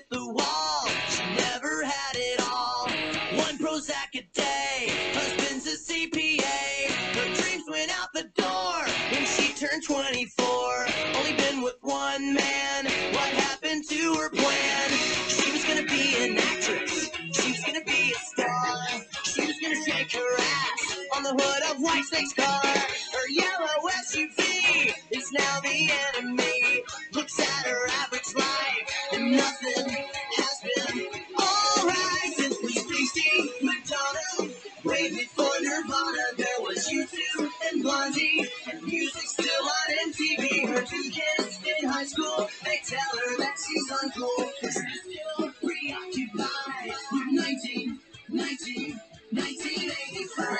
hit the wall. She never had it all. One Prozac a day, husband's a CPA. Her dreams went out the door when she turned 24. Only been with one man. What happened to her plan? She was gonna be an actress. She was gonna be a star. She was gonna shake her ass on the hood of Whitesnake's car. Her yellow SUV is now the enemy. Looks at her average life and nothing has been alright since Bruce Springsteen, Madonna, way before Nirvana. There was U2 and Blondie, and music still on MTV. Her two kids in high school, they tell her that she's uncool. She's still preoccupied with 1985.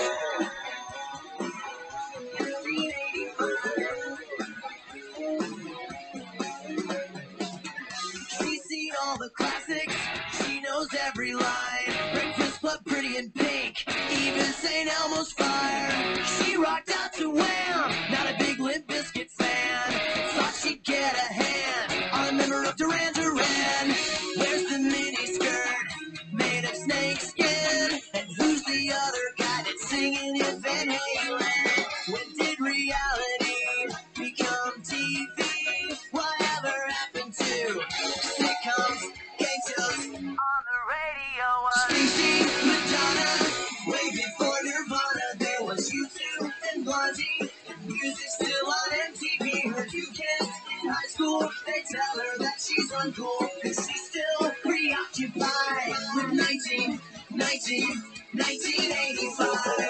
1985. She's seen all the classics, she knows every line. Breakfast Club, Pretty in Pink, even St. Elmo's Fire. She rocked out to Wham, not a big Limp Bizkit fan. Thought she'd get a hand on a member of Duran Duran. Where's the mini skirt made of snakeskin? And who's the other guy that's singing in Van Halen? When did reality become TV? Whatever happened to sitcoms, game shows on the radio? Springsteen, Madonna, way before Nirvana. There was U2 and Blondie, and music still on MTV. Her two kids in high school, they tell her that she's uncool, cause she's still preoccupied with 1985.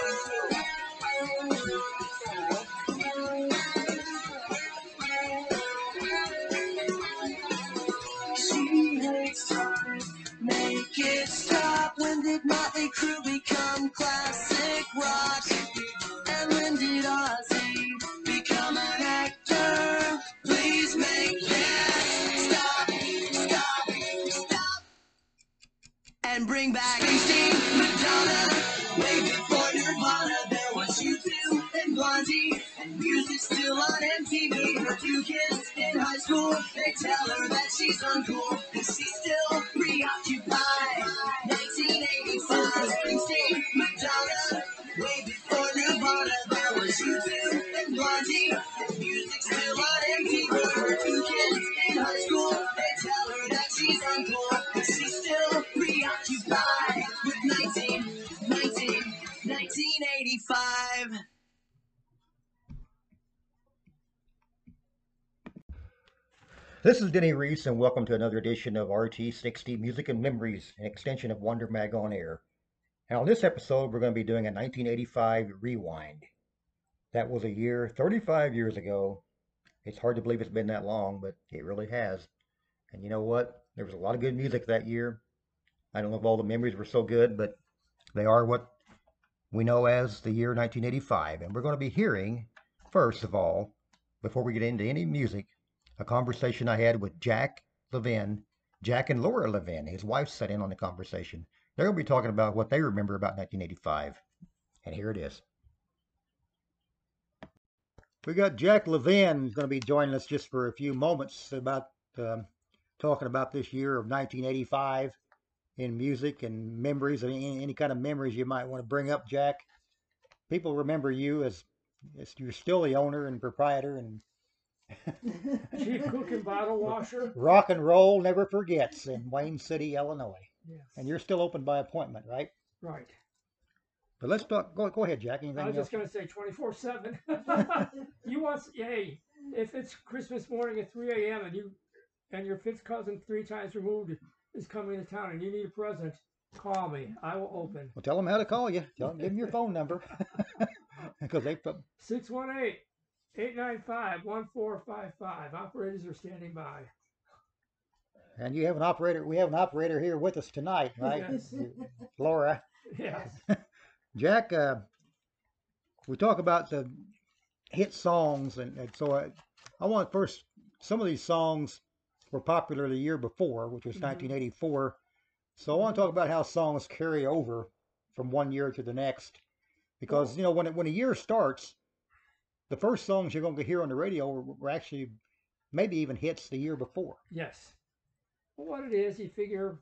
She hates time, make it stop. When did Motley Crue become classic rock? And when did Ozzy become an actor? Please make that stop, and bring back Springsteen, Madonna, way before Nirvana. There was U2 and Blondie, and music still on MTV. Her two kids in high school, they tell her that she's uncool, cause she's still preoccupied. 1985, Springsteen, Madonna, way before Nirvana. There was U2 and Blondie, and music still on MTV. Her two kids in high school, they tell her that she's uncool, cause she's still preoccupied with 1985. This is Denny Reese, and welcome to another edition of RT60 Music and Memories, an extension of Wonder Mag on Air. And on this episode, we're going to be doing a 1985 rewind. That was a year, 35 years ago. It's hard to believe it's been that long, but it really has. And you know what? There was a lot of good music that year. I don't know if all the memories were so good, but they are what we know as the year 1985. And we're going to be hearing, first of all, before we get into any music, a conversation I had with Jack Levin. Jack and Laura Levin, his wife, sat in on the conversation. They're going to be talking about what they remember about 1985. And here it is. We got Jack Levin, who's going to be joining us just for a few moments about talking about this year of 1985 in music and memories, and any kind of memories you might want to bring up, Jack. People remember you as you're still the owner and proprietor and Chief cook and bottle washer. Rock and Roll Never Forgets in Wayne City, Illinois. Yes. And you're still open by appointment, right? Right. But let's talk. Go ahead, Jack. Anything I was else? just going to say 24/7. Hey, if it's Christmas morning at 3 a.m. and your fifth cousin 3 times removed is coming to town and you need a present, call me. I will open. Well, tell them how to call you. Give them your phone number. Because they put 618-895-1455. Operators are standing by. And you have an operator. We have an operator here with us tonight, right? Yes. Laura. Yes. Jack, we talk about the hit songs, and so I want first, some of these songs were popular the year before, which was 1984. So I want to talk about how songs carry over from one year to the next, because when a year starts, the first songs you're going to hear on the radio were actually maybe even hits the year before. Yes. Well, what it is, you figure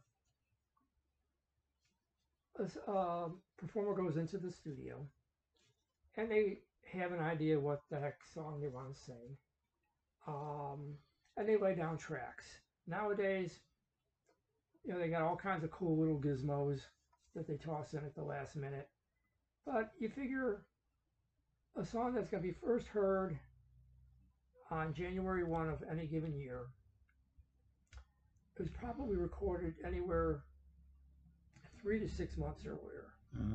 a performer goes into the studio and they have an idea what the heck song they want to sing, um, and they lay down tracks. Nowadays, they got all kinds of cool little gizmos that they toss in at the last minute. But you figure a song that's going to be first heard on January 1 of any given year is probably recorded anywhere 3 to 6 months earlier.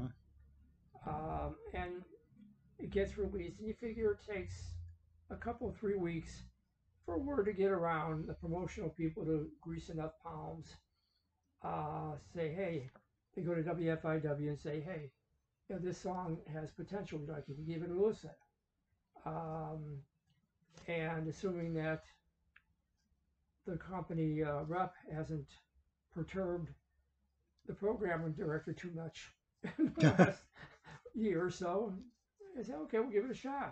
And it gets released, and you figure it takes a couple, 3 weeks for word to get around, the promotional people to grease enough palms, say, hey, they go to WFIW and say, hey, this song has potential, we'd like you to give it a listen. And assuming that the company rep hasn't perturbed the program director too much in the last year or so, I say, okay, we'll give it a shot.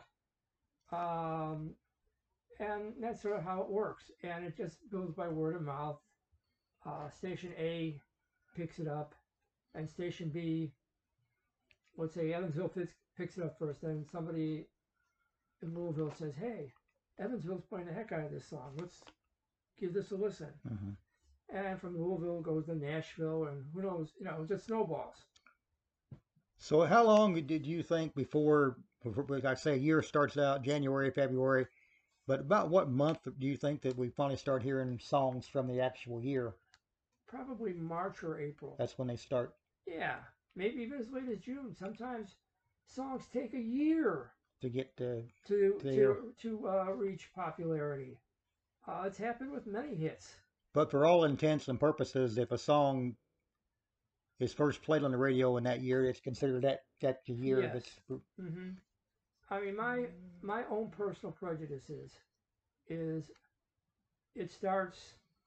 And that's sort of how it works. And it just goes by word of mouth. Station A picks it up, and Station B, let's say Evansville picks it up first, then somebody in Louisville says, hey, Evansville's playing the heck out of this song. Let's give this a listen. And from Louisville goes to Nashville, and who knows, it just snowballs. So how long did you think before like I say, a year starts out January, February, but about what month do you think that we finally start hearing songs from the actual year? Probably March or April. That's when they start. Yeah, maybe even as late as June. Sometimes songs take a year To get to reach popularity. It's happened with many hits. But for all intents and purposes, if a song is first played on the radio in that year, it's considered that the year. Yes. That's. I mean, my own personal prejudices is it starts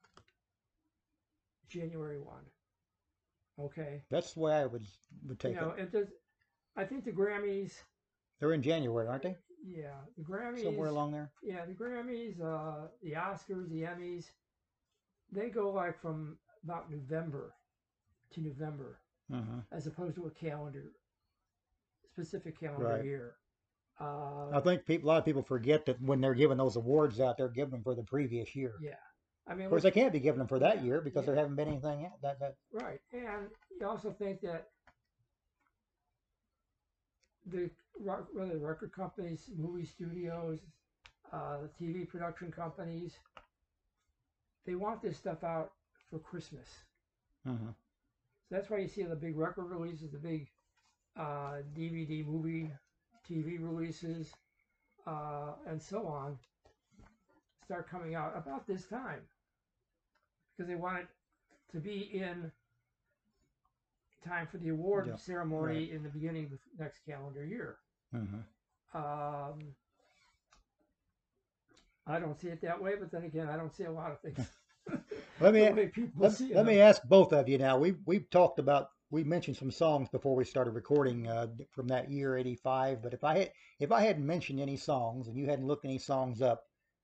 January 1. Okay. That's the way I would take it. It does. I think the Grammys. They're in January, aren't they? Yeah, the Grammys. Somewhere along there. Yeah, the Grammys, the Oscars, the Emmys, they go like from about November to November, as opposed to a specific calendar year. I think a lot of people forget that when they're giving those awards out, they're giving them for the previous year. Yeah. I mean, of course, they can't be giving them for that year because there haven't been anything yet. Right. And you also think that whether the record companies, movie studios, the TV production companies, they want this stuff out for Christmas. So that's why you see the big record releases, the big DVD, movie, TV releases, and so on, start coming out about this time. Because they want it to be in time for the award ceremony in the beginning of the next calendar year. I don't see it that way, but then again, I don't see a lot of things. Let me ask both of you now. We've talked about, we mentioned some songs before we started recording from that year, 85. But if I hadn't mentioned any songs and you hadn't looked any songs up,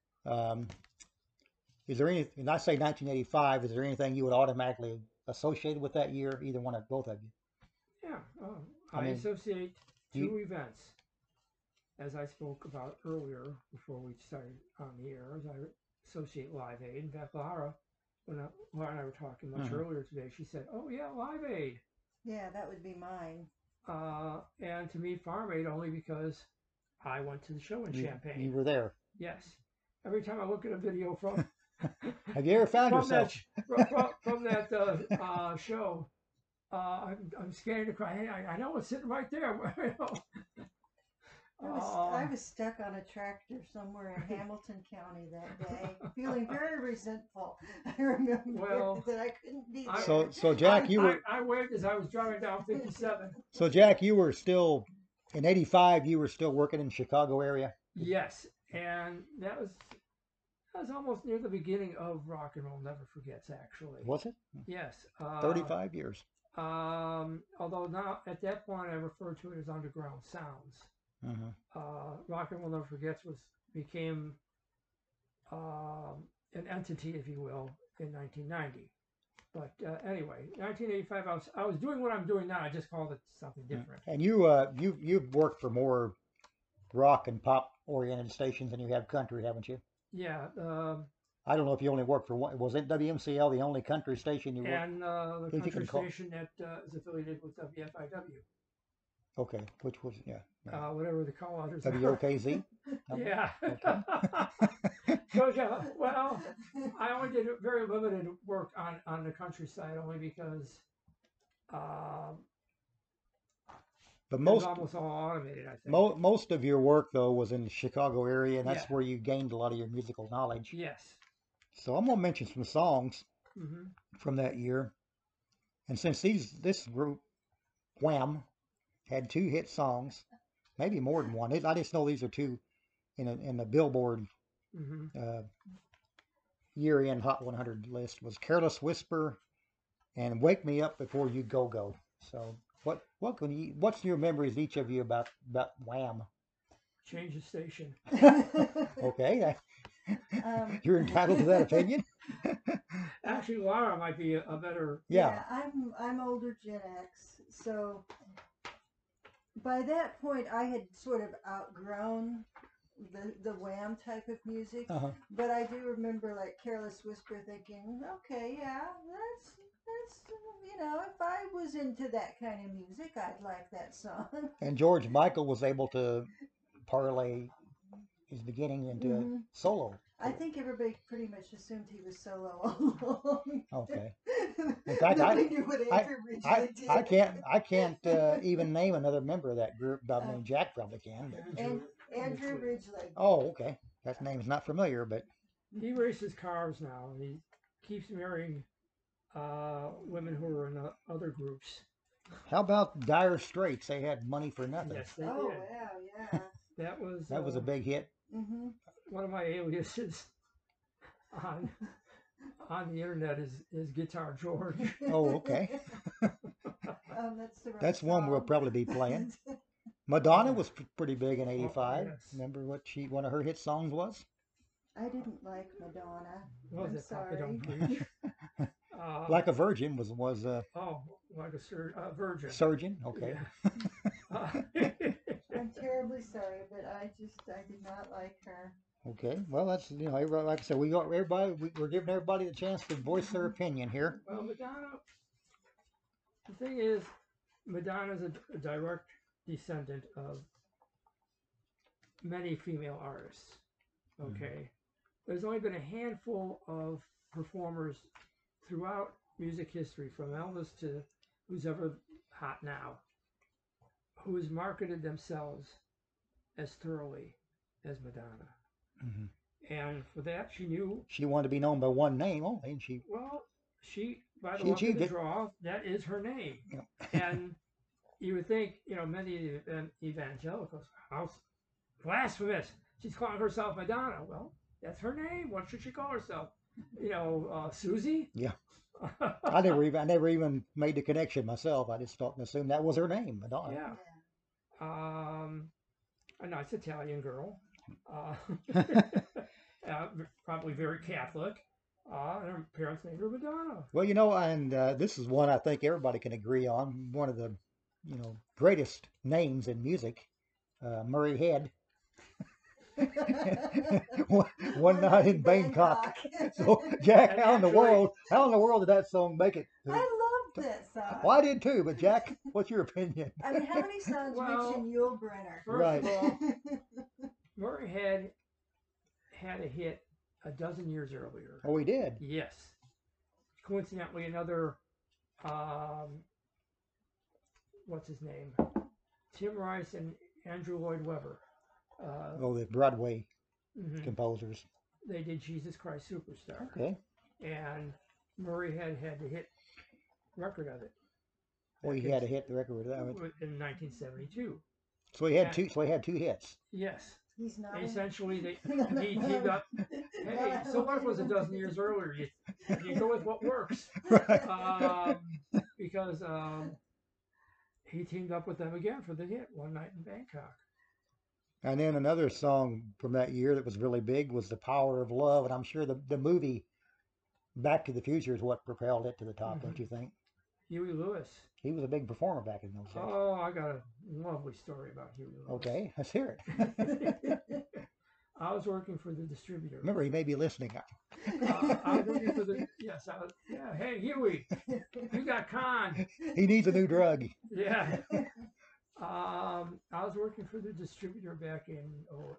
is there any? And I say 1985. Is there anything you would automatically associate with that year? Either one of both of you. Yeah, I associate two events, as I spoke about earlier before we started on the air. As I associate Live Aid. In fact, Laura and I were talking much earlier today, she said, "Oh yeah, Live Aid." Yeah, that would be mine. And to me, Farm Aid, only because I went to the show in Champaign. You were there. Yes. Every time I look at a video from have you ever found yourself from that show, I'm scared to cry. Hey, I know it's sitting right there. I was stuck on a tractor somewhere in Hamilton County that day, feeling very resentful. I remember that I couldn't be there. So Jack, I waved as I was driving down 57. So Jack, you were still in 85. You were still working in the Chicago area. Yes, and that was almost near the beginning of Rock and Roll Never Forgets. Actually, was it? Yes. 35 years. Although now at that point I refer to it as Underground Sounds. Rock and Roll Never Forgets became an entity, if you will, in 1990. But anyway, 1985, I was doing what I'm doing now. I just called it something different. And you've worked for more rock and pop oriented stations than you have country, haven't you? Yeah. I don't know if you only worked for one. Was it WMCL the only country station you worked? And the country station that is affiliated with WFIW. Okay, which was whatever the call others WOKZ. Yeah. Okay. So yeah, well, I only did very limited work on the countryside only because But it's almost all automated. I think most of your work though was in the Chicago area, and that's Yeah. where you gained a lot of your musical knowledge. Yes. So I'm gonna mention some songs Hmm. from that year, and since this group, Wham, had 2 hit songs, maybe more than one. I just know these are 2 in the Billboard Hmm. year-end Hot 100 list. Was "Careless Whisper" and "Wake Me Up Before You Go Go." So what's your memories, each of you, about Wham? Change the station. Okay, you're entitled to that opinion. Actually, Laura might be a better. Yeah. I'm older Gen X, so by that point I had sort of outgrown the Wham type of music. Uh-huh. But I do remember like "Careless Whisper" thinking, okay, yeah, that's if I was into that kind of music, I'd like that song. And George Michael was able to parlay his beginning into a solo. I think everybody pretty much assumed he was solo all along. Okay. In fact, I can't even name another member of that group. I mean, Jack probably can. But... Andrew Ridgeley. Oh, okay. That name's not familiar, but he races cars now, and he keeps marrying women who are in other groups. How about Dire Straits? They had "Money for Nothing." Yes, they Oh, did. yeah. That was a big hit. Mm-hmm. One of my aliases on the internet is Guitar George. Oh, okay. That's one we'll probably be playing. Madonna was pretty big in '85. Yes. Remember what one of her hit songs was? I didn't like Madonna. What was I'm it? sorry. Papa Don't Preach. Like a Virgin was like a virgin. Surgeon. Okay. Yeah. I'm terribly sorry, but I did not like her. Okay. Well, that's everybody, like I said, we're giving everybody the chance to voice their opinion here. Well, Madonna. The thing is, Madonna's a direct descendant of many female artists. Okay. There's only been a handful of performers throughout music history, from Elvis to who's ever hot now, who has marketed themselves as thoroughly as Madonna. Mm-hmm. And for that, she knew she wanted to be known by one name only, and she by the luck of the draw, that is her name. Yeah. And you would think, many evangelicals, how blasphemous! She's calling herself Madonna. Well, that's her name. What should she call herself? Susie? Yeah. I never even made the connection myself. I just thought and assumed that was her name, Madonna. Yeah. A nice Italian girl. Probably very Catholic. And her parents named her Madonna. Well, and this is one I think everybody can agree on. One of the, greatest names in music, Murray Head. one night in Bangkok. So, Jack, how in the world did that song make it? I loved that song. Well, I did too, but Jack, what's your opinion? I mean, how many songs mention Yul Brynner? First of all, Murray Head had a hit a dozen years earlier. Oh, he did? Yes. Coincidentally, another, what's his name? Tim Rice and Andrew Lloyd Webber. The Broadway composers. They did Jesus Christ Superstar. Okay. And Murray had the hit record of it. Well, he had to hit the record with that in 1972. So he had two. So he had 2 hits. Yes. He's not. Essentially, he teamed up. Hey, so what was a dozen years earlier? You go with what works. Right. Because he teamed up with them again for the hit "One Night in Bangkok." And then another song from that year that was really big was "The Power of Love," and I'm sure the movie Back to the Future is what propelled it to the top, don't you think? Huey Lewis. He was a big performer back in those days. Oh, I got a lovely story about Huey Lewis. Okay, let's hear it. I was working for the distributor. Remember, he may be listening. I was working for the, yes, yeah, hey, Huey, you got con. He needs a new drug. Yeah. I was working for the distributor back in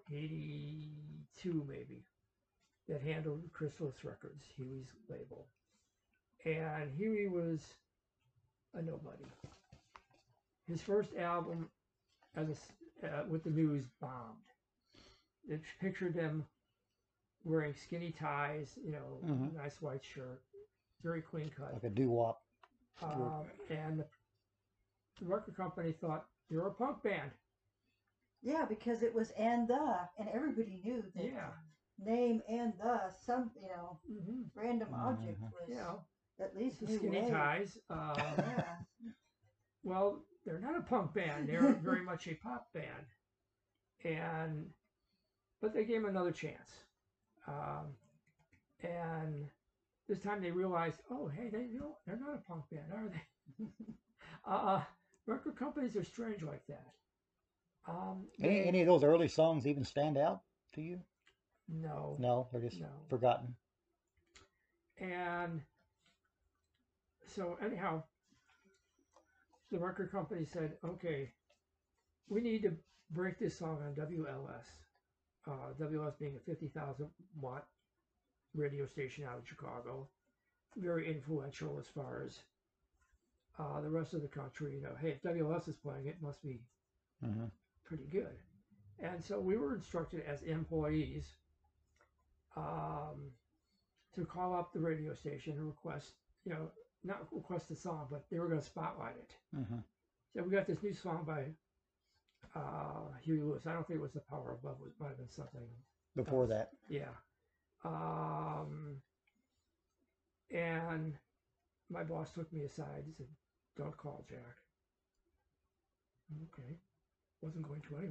82 maybe, that handled Chrysalis Records, Huey's label. And Huey was a nobody. His first album with the News bombed. It pictured them wearing skinny ties, nice white shirt, very clean cut. Like a doo-wop. And the record company thought, you're a punk band. Yeah, because it was and everybody knew that Yeah. name and some, random Mm-hmm. object was at least The new skinny wave. ties. Yeah. Well, they're not a punk band. They're very much a pop band. But they gave him another chance. And this time they realized, oh, hey, they're not a punk band, are they? Record companies are strange like that. Any of those early songs even stand out to you? No. No, they're just No. forgotten. And so anyhow, the record company said, okay, we need to break this song on WLS. WLS being a 50,000 watt radio station out of Chicago. Very influential as far as the rest of the country. Hey, if WLS is playing, it must be pretty good. And so we were instructed as employees to call up the radio station and request, not request a song, but they were going to spotlight it. So we got this new song by Huey Lewis. I don't think it was The Power of Love. It might have been something Before else. that. Yeah. And my boss took me aside and said, don't call Jack. Okay. Wasn't going to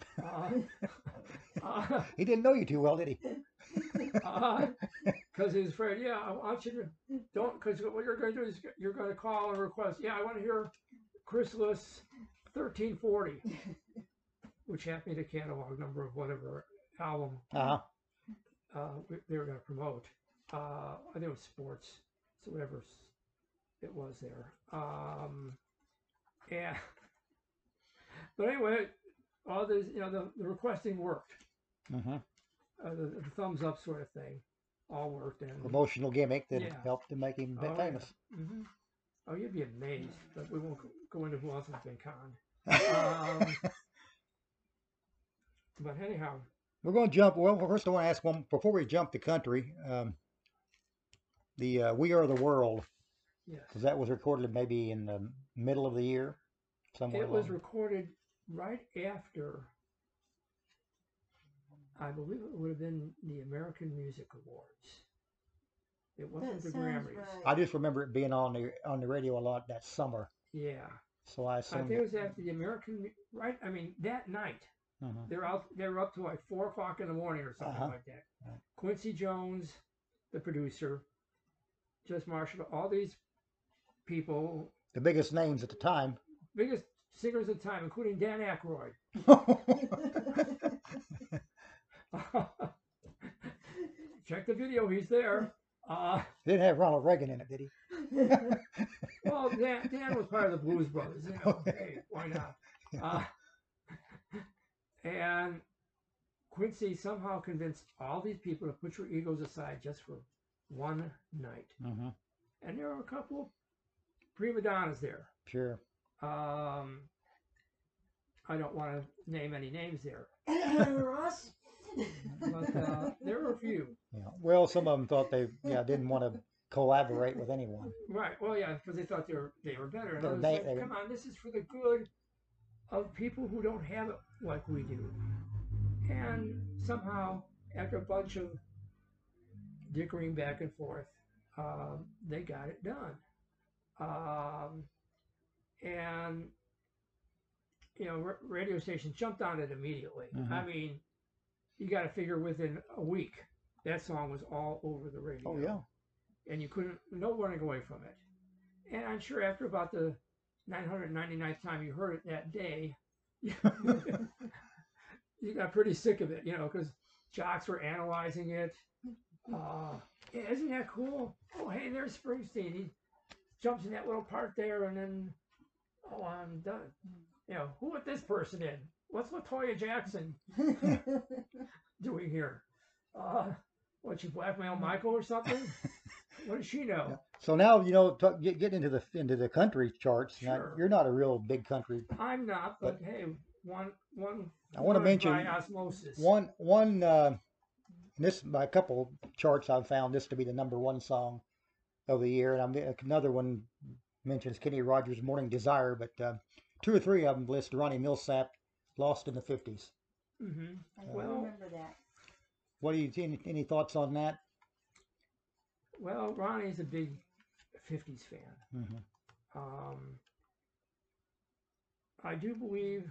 anyway. He didn't know you too well, did he? Because he's afraid, I want you to, because what you're going to do is you're going to call and request, I want to hear Chrysalis 1340, which happened to be the catalog number of whatever album they were going to promote. I think it was Sports, so whatever it was there. But anyway, all this, the requesting worked. The thumbs up sort of thing all worked. And Promotional gimmick that helped to make him famous. Yeah. Oh, you'd be amazed, but we won't go into who else has been conned. But anyhow, we're going to jump. Well, first I want to ask one before we jump the country. The "We Are the World." yes, Because that was recorded maybe in the middle of the year, somewhere. it was recorded right after. I believe it would have been the American Music Awards. It wasn't the That sounds Grammys. right. I just remember it being on the radio a lot that summer. Yeah, So I I assumed. think it was after the American. Right, I mean that night. They were up to like 4 o'clock in the morning or something like that. Right. Quincy Jones, the producer, Just Marshall, all these people, the biggest names at the time. biggest singers of the time, including Dan Aykroyd. Check the video, he's there. Didn't have Ronald Reagan in it, did he? Well, Dan was part of the Blues Brothers, hey, why not? And Quincy somehow convinced all these people to put your egos aside just for one night. And there were a couple of prima donnas there. Sure. I don't want to name any names there, Ross? but there were a few. Yeah. Well, some of them thought they didn't want to collaborate with anyone. Right. Well, yeah, because they thought they were better. And They're I was ba- like, come on, this is for the good of people who don't have it like we do. And somehow, after a bunch of dickering back and forth, they got it done. And radio stations jumped on it immediately. I mean, you got to figure within a week that song was all over the radio. Oh yeah. and you couldn't, no running away from it. And I'm sure after about the 999th time you heard it that day, you got pretty sick of it, you know, because jocks were analyzing it. Yeah, isn't that cool? Oh, hey, there's Springsteen. He jumps in that little part there, and then, oh, I'm done. You know, who let this person in? What's Latoya Jackson doing here? What, she blackmail Michael or something? What does she know? Yeah. So now, you know, get into the country charts. Now, Sure. you're not a real big country. I'm not, but hey, one. I want to mention by osmosis. this by a couple charts I've found this to be the #1 song of the year, and another one mentions Kenny Rogers' "Morning Desire," but 2 or 3 of them list Ronnie Milsap, "Lost in the '50s." Mm-hmm. I do Well, remember that. What do you any thoughts on that? well, Ronnie's a big '50s fan. Mm-hmm. I do believe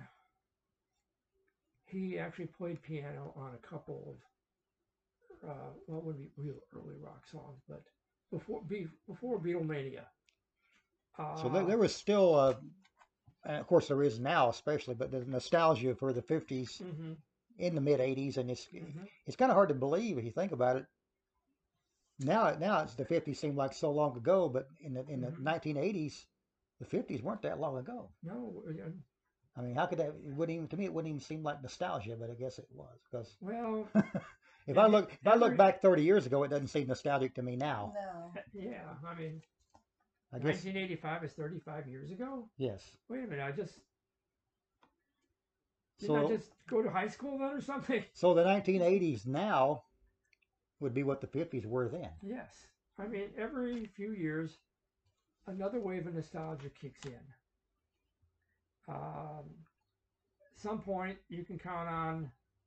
he actually played piano on a couple of what would be real early rock songs, but before Beatlemania. So there was still, and of course there is now, especially, but the nostalgia for the '50s Mm-hmm. in the mid '80s, and Mm-hmm. it's kind of hard to believe if you think about it. Now it's the '50s seem like so long ago, but in the Mhm. 1980s, the '50s weren't that long ago. No, I mean, how could that? It wouldn't even to me. It wouldn't even seem like nostalgia, but I guess it was because well, if I every- look back 30 years ago, it doesn't seem nostalgic to me now. No. yeah. I mean, I guess 1985 is 35 years ago. yes. Wait a minute, I just didn't So I just go to high school then or something? so the 1980s now would be what the '50s were then. Yes. I mean, every few years, another wave of nostalgia kicks in. Some point, you can count on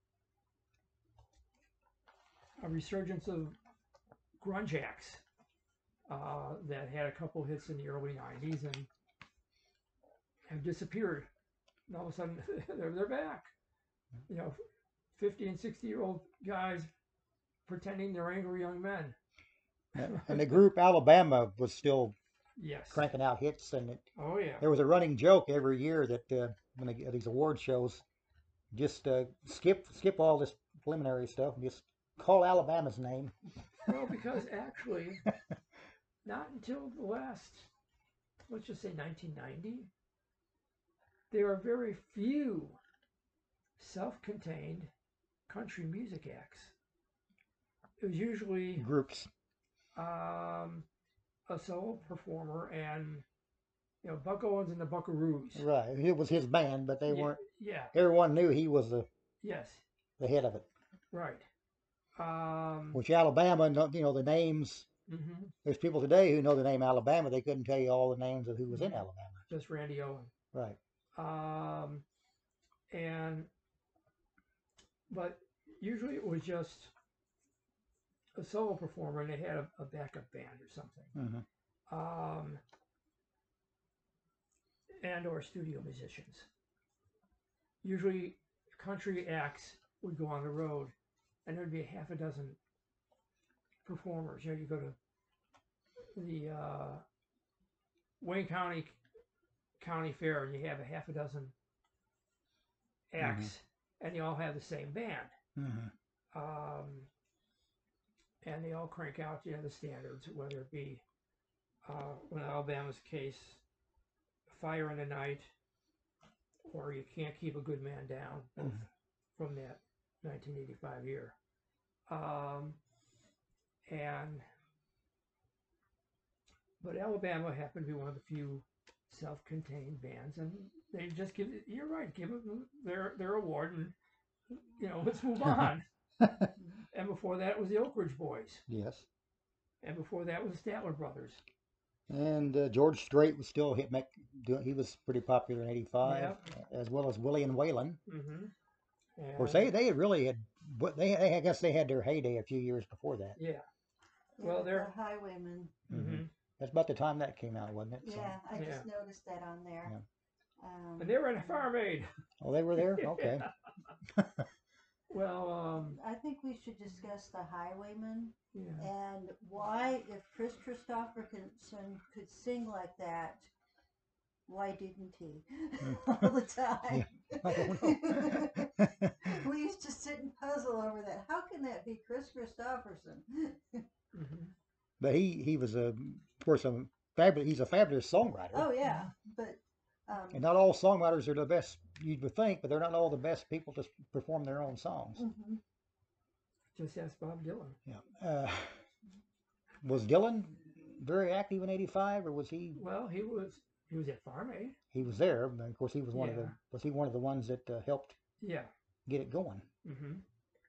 a resurgence of grunge acts that had a couple hits in the early '90s and have disappeared. And all of a sudden, they're back. You know, 50 and 60-year-old guys pretending they're angry young men. And the group Alabama was still Yes. cranking out hits, and Oh yeah. there was a running joke every year that when they get these award shows, just skip all this preliminary stuff and just call Alabama's name. Well, because actually, not until the last, let's just say 1990, there are very few self-contained country music acts. It was usually Groups. a solo performer and, you know, Buck Owens and the Buckaroos. Right. It was his band, but they Yeah, weren't. Yeah. Everyone knew he was Yes. the head of it. Right. Which Alabama, you know, the names. Mm-hmm. There's people today who know the name Alabama. They couldn't tell you all the names of who was in Alabama. Just Randy Owen. Right. But usually it was just a solo performer and they had a backup band or something. Mm-hmm. And or studio musicians. Usually country acts would go on the road and there'd be a half a dozen performers. You know, you go to the Wayne County Fair and you have a half a dozen acts and they all have the same band. Mm-hmm. And they all crank out, you know, the standards, whether it be, in Alabama's case, Fire in the Night, or You Can't Keep a Good Man Down, both from that 1985 year. But Alabama happened to be one of the few self-contained bands, and they just give it, you're right, give them their award, and, you know, let's move on. And before that, it was the Oak Ridge Boys. Yes. And before that was the Statler Brothers. And George Strait was still he was pretty popular in '85, Yep. as well as Willie and Waylon. Mm-hmm. Of course, they really had, but I guess they had their heyday a few years before that. Yeah. Well, the they're. Highwaymen. Mm-hmm. That's about the time that came out, wasn't it? So, Yeah, I Yeah. just noticed that on there. And they were in Farm Aid. oh, they were there. Okay. Well, I think we should discuss The Highwayman yeah. and why, if Chris Christopherson could sing like that, why didn't he all the time? Yeah, I don't know. We used to sit and puzzle over that. How can that be Chris Christopherson? Hmm. But he was of course a fabulous. He's a fabulous songwriter. Oh yeah, but And not all songwriters are the best you would think, but they're not all the best people to perform their own songs. mhm. Just ask Bob Dylan. Yeah. Was Dylan very active in '85, or was he? Well, he was at Farm Aid. He was there, but of course he was one of the. Yeah. Was he one of the ones that helped Yeah. get it going? Hmm.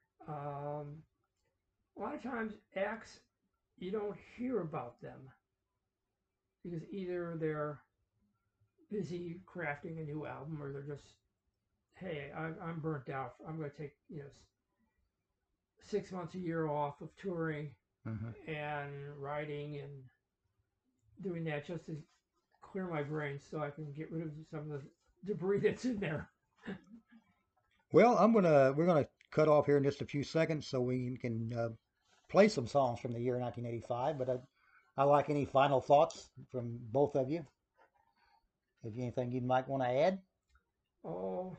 A lot of times acts you don't hear about them because either they're busy crafting a new album or they're just, hey, I'm burnt out. I'm going to take 6 months a year off of touring Mm-hmm. and writing and doing that just to clear my brain so I can get rid of some of the debris that's in there. Well, we're gonna cut off here in just a few seconds so we can play some songs from the year 1985. But I like any final thoughts from both of you. If you anything you might want to add. Oh,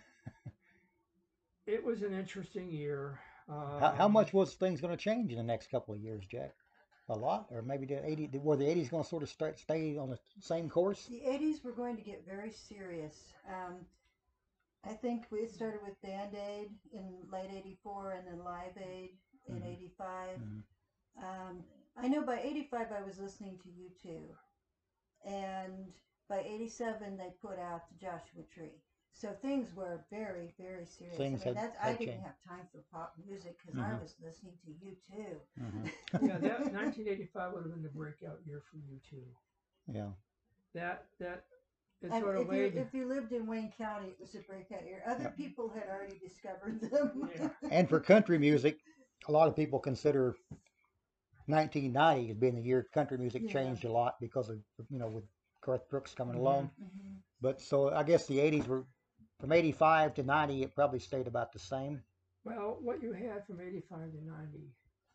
it was an interesting year. How much was things going to change in the next couple of years, Jack? A lot, or maybe were the '80s going to sort of stay on the same course? The 80s were going to get very serious. I think we started with Band Aid in late '84 and then Live Aid in Mhm. '85. Mhm. I know by '85 I was listening to U2, and by '87 they put out the Joshua Tree. So things were very, very serious. Things I mean, had I didn't changed. have time for pop music because I Mhm. was listening to U2. Mhm. Yeah, that 1985 would have been the breakout year for you too. Yeah. That it And sort of laid. if you lived in Wayne County, it was a breakout year. Other Yep. people had already discovered them. Yeah. And for country music, a lot of people consider 1990 as being the year country music Yeah. changed a lot because of with Garth Brooks coming Mhm. along. Mhm. But so I guess the '80s were from '85 to '90. It probably stayed about the same. Well, what you had from '85 to '90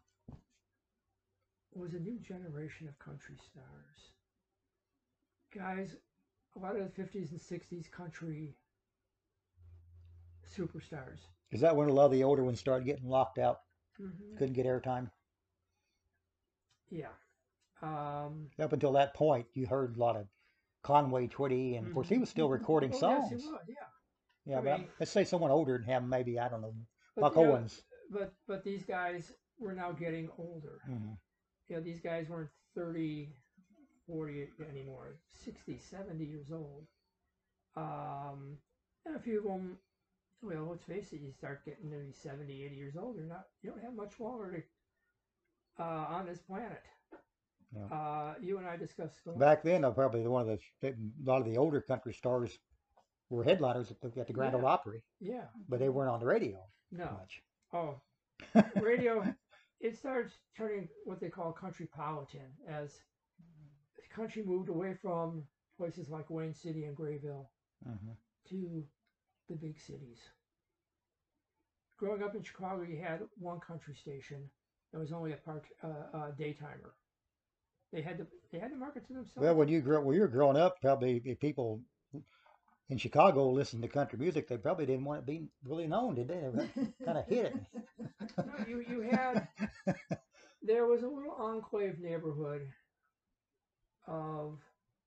was a new generation of country stars. Guys, a lot of the '50s and '60s country superstars. Is that when a lot of the older ones started getting locked out? Hmm. Couldn't get airtime. Yeah. Up until that point, you heard a lot of Conway Twitty, and of course he was still recording Oh, songs. yes, he was. Yeah. Yeah, I but mean- let's say someone older than him, maybe I don't know, But, Buck you know, Owens. but these guys were now getting older. Hmm. These guys weren't 30, 40 anymore, 60, 70 years old. And a few of them, well, let's face it, you start getting to be 70, 80 years old, you don't have much longer to on this planet. Yeah. You and I discussed Back then, probably one of a lot of the older country stars were headliners at the Grand Yeah. Ole Opry, Yeah. but they weren't on the radio No. much. Oh, radio, it starts turning what they call countrypolitan as country moved away from places like Wayne City and Grayville Hmm. to the big cities. Growing up in Chicago, you had one country station that was only a daytimer. They had to market to themselves. Well, when you were growing up, probably the people in Chicago listened to country music. They probably didn't want it to be really known, did they? They kind of hid it. No, you had there was a little enclave neighborhood of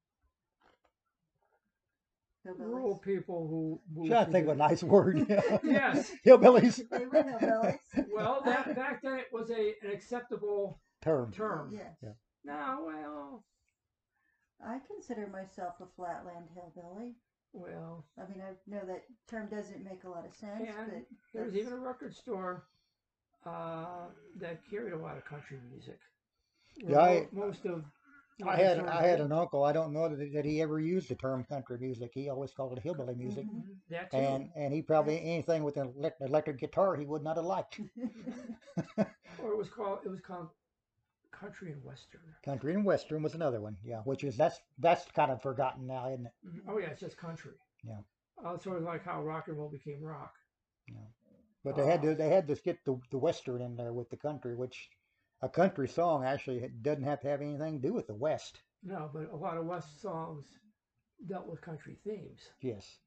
rural Hillbillies. people who moved Trying to to think of a the- nice word. Yes. Hillbillies They were hillbillies. Well, back then it was an acceptable term. term. Yes. Yeah. Now, well, I consider myself a flatland hillbilly. well, I mean, I know that term doesn't make a lot of sense, And but there was that's- even a record store that carried a lot of country music. Yeah, Where most of what I they had started I had doing- an uncle. I don't know that he ever used the term country music. He always called it hillbilly music. Mhm. that too. And he probably anything with an electric guitar he would not have liked. Or it was called country and western. Country and western was another one. Yeah, which is that's kind of forgotten now, isn't it? Oh yeah, it's just country. Yeah. Sort of like how rock and roll became rock. But they had to get the western in there with the country, which a country song actually doesn't have to have anything to do with the West. No, but a lot of West songs dealt with country themes. Yes.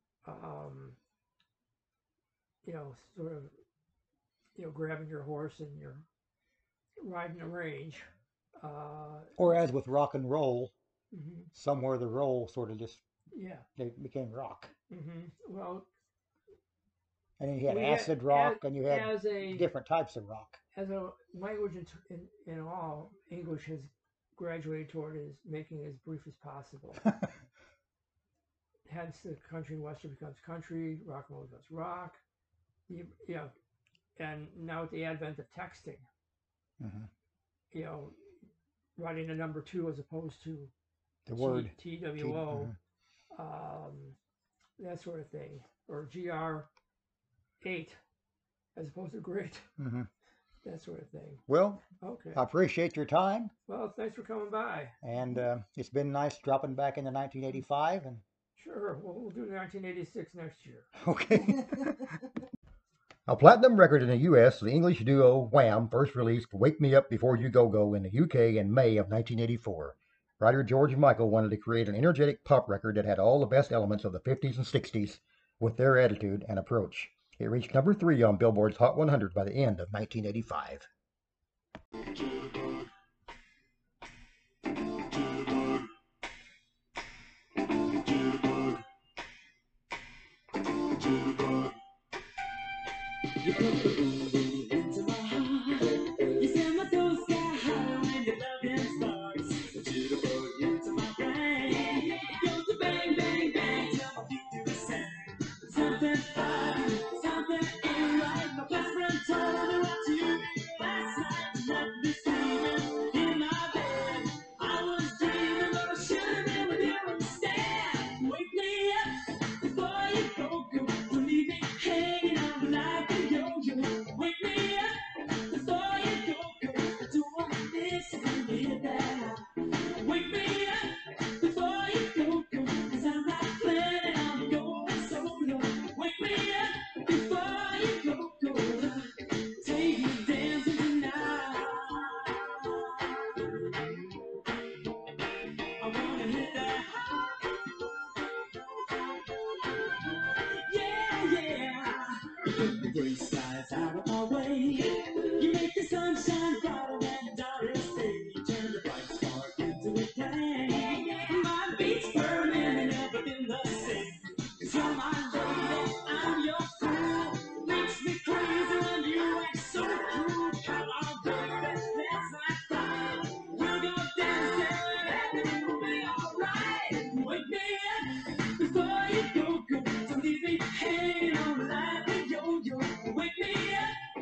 You know, sort of, you know, grabbing your horse and you're riding the range. Or as with rock and roll, Mm-hmm. somewhere the roll sort of just Yeah. they became rock. Mm-hmm. Well, And then you had we acid rock, and you had different types of rock. As a language in all, English has graduated toward is making it as brief as possible. Hence, the country and western becomes country, rock and roll becomes rock. You know, and now with the advent of texting, Mm-hmm. you know, writing a number 2 as opposed to The word TWO, that sort of thing, or GR8 as opposed to great, Mm-hmm. that sort of thing. Well, Okay. I appreciate your time, Well, thanks for coming by. and it's been nice dropping back into 1985. And Sure, we'll do 1986 next year. okay. A platinum record in the U.S., the English duo Wham first released Wake Me Up Before You Go Go in the UK in May of 1984. Writer George Michael wanted to create an energetic pop record that had all the best elements of the 50s and 60s with their attitude and approach. It reached number 3 on Billboard's Hot 100 by the end of 1985. You put the boom boom into my heart. You send my soul sky high when your loving sparks. The jitterbug into my brain. Goes to bang bang bang till my feet do the same. Something fine, something ain't right. My best friend told me what to do last night. Left me sleeping in my bed. I was dreaming, but I should have been with you instead. Wake me up before you go go. Don't leave me hanging on like a yo-yo. Wake me up before you go go. I don't wanna miss it when you hit that high. Wake me up before you go go. 'Cause I'm not planning on going solo. Wake me up before you go go. Take me dancing tonight. I wanna hit that high. Yeah, yeah. You put the gray skies out of my way. You make the sunshine brighter than darkest day. You turn the bright spark into a flame. My beats burning and everything the same. 'Cause you're my lady, I'm your fool. Makes me crazy when you act so cool. Come on, baby, let's not fight. We'll go dancing, everything will be alright. Wake me up before you go go. Don't leave me hanging on like a yo-yo. Wake me up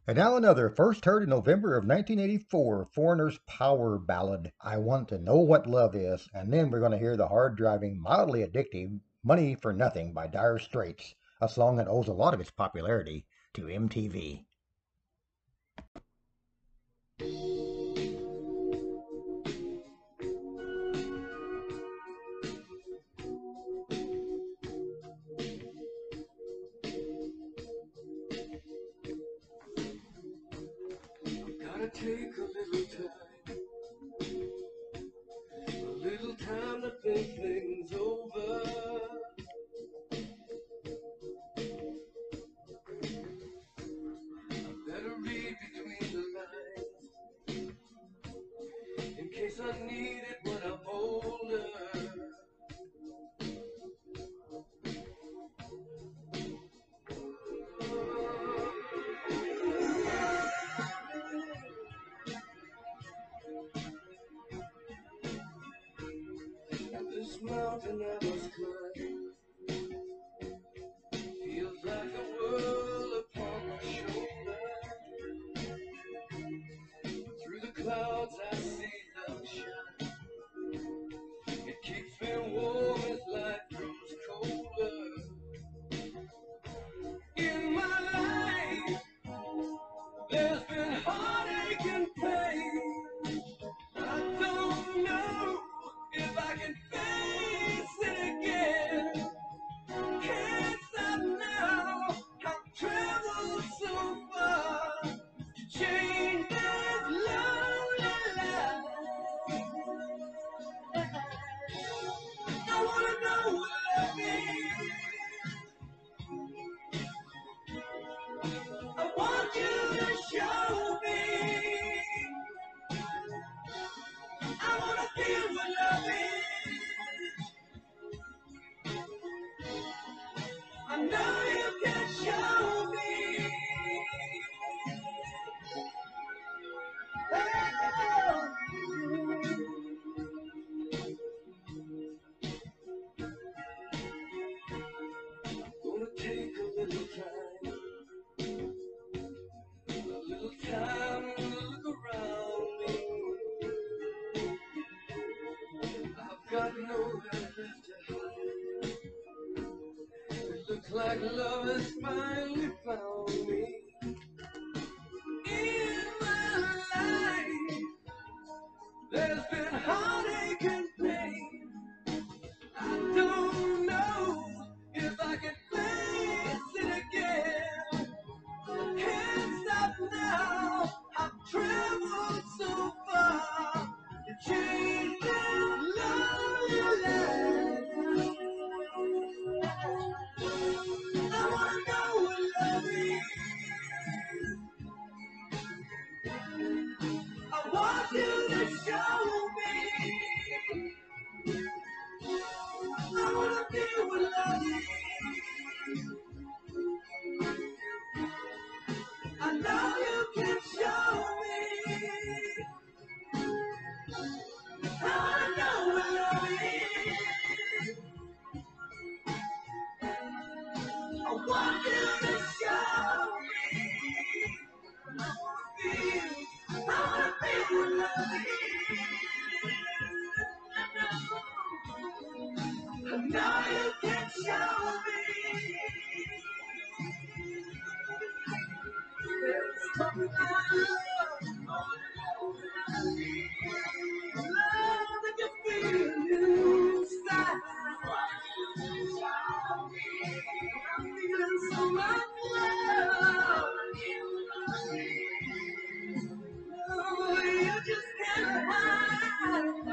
And now another, first heard in November of 1984, Foreigner's power ballad, I Want to Know What Love Is. And then we're going to hear the hard driving, mildly addictive Money for Nothing by Dire Straits, a song that owes a lot of its popularity to MTV. Gotta take a little time to think things over. I better read between the lines in case I need it when I'm older. This mountain I must climb feels like the world upon my shoulder. Through the clouds I see love shine. It keeps me warm as life grows colder. In my life, there's been heartache and pain. I don't know if I can face it again. Can't stop now. I've traveled so far to change this lonely life. I wanna know what love is. I want you to show me. I wanna feel what love is. I know you can show me. Gonna take a little time to look around me. I've got nowhere left to hide. It looks like love has finally found me. In my life, there's been heartache and pain. I don't know if I can face it again. Can't stop now. I've traveled so far to change this lonely life. I wanna know what love is. I want you to show me. I wanna feel what love is. I know you can show me. I wanna know what love is. I want you to show me. I wanna feel what love is. I know you can show me. There's something love that you feel inside. I'm feeling so much love. Oh, you just can't hide.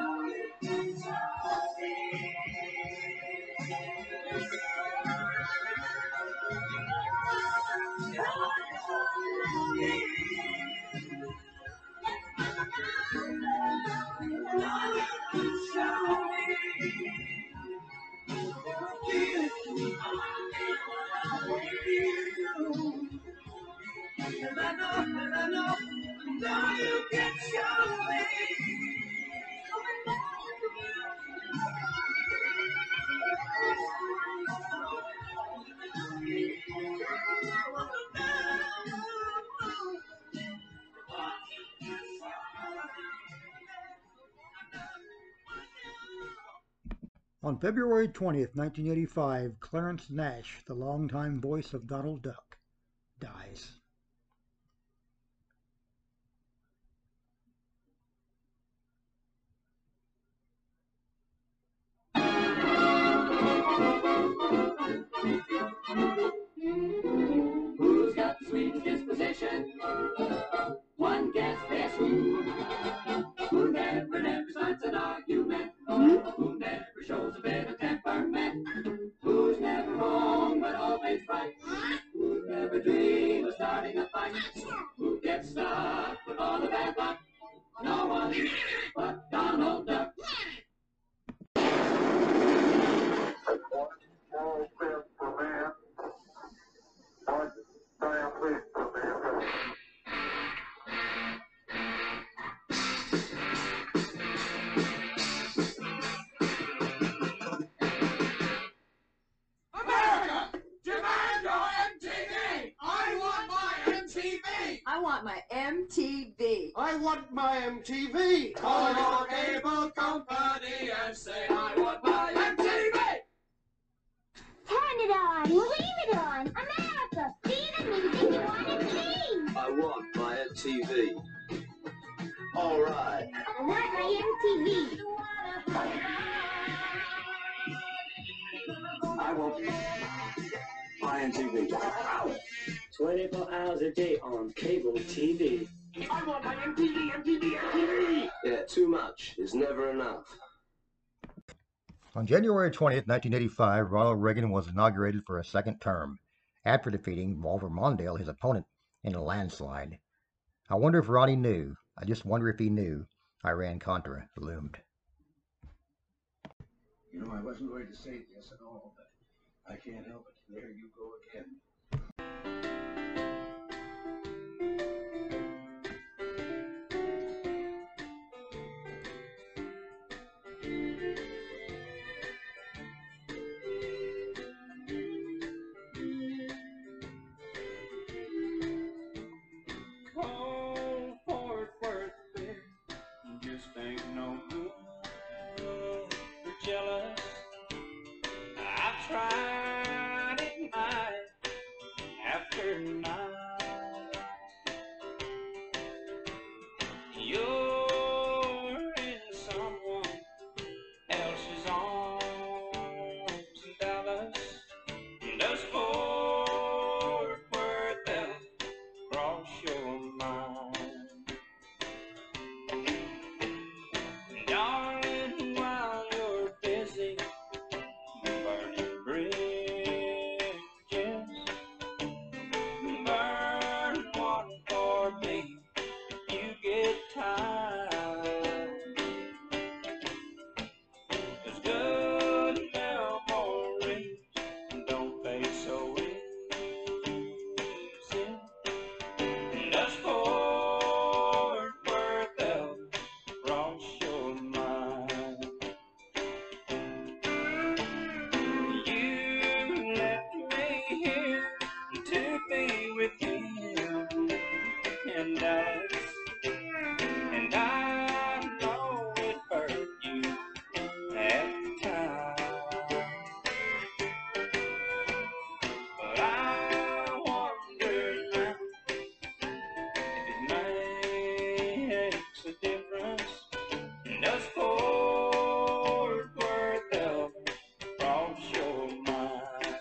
On February 20th, 1985, Clarence Nash, the longtime voice of Donald Duck, dies. Who's got the sweetest disposition? One guess, guess who? Who never starts an argument? Who never shows a bit of temperament? Who's never wrong but always right? Who never dream of starting a fight? Who gets stuck with all the bad luck? No one but Donald Duck. America! Demand your MTV! I want my MTV! I want my MTV. I want my MTV! Call your cable company and say I want my MTV! Turn it on, leave it on. America, see the music you want to see. I want my MTV. All right. I want my MTV. I want my MTV. 24 hours a day on cable TV. I want my MTV, MTV, MTV! Yeah, too much is never enough. On January 20th, 1985, Ronald Reagan was inaugurated for a second term, after defeating Walter Mondale, his opponent, in a landslide. I wonder if Ronnie knew, I just wonder if he knew, Iran-Contra loomed. You know, I wasn't going to say this at all, but I can't help it. There you go again. Cold Fort Worth beer just ain't no good. You're jealous. I've tried it night after night. You're in someone else's arms in Dallas. Does Fort Worth ever cross your mind? Darling, while you're busy burning bridges, burn one for me if you get time. 'Cause good memories don't fade so easy. Does Fort Worth ever cross your mind? You left me here to be with him in Dallas, and I know it hurt you at the time. But I wonder now if it makes a difference. Does Fort Worth ever cross your mind?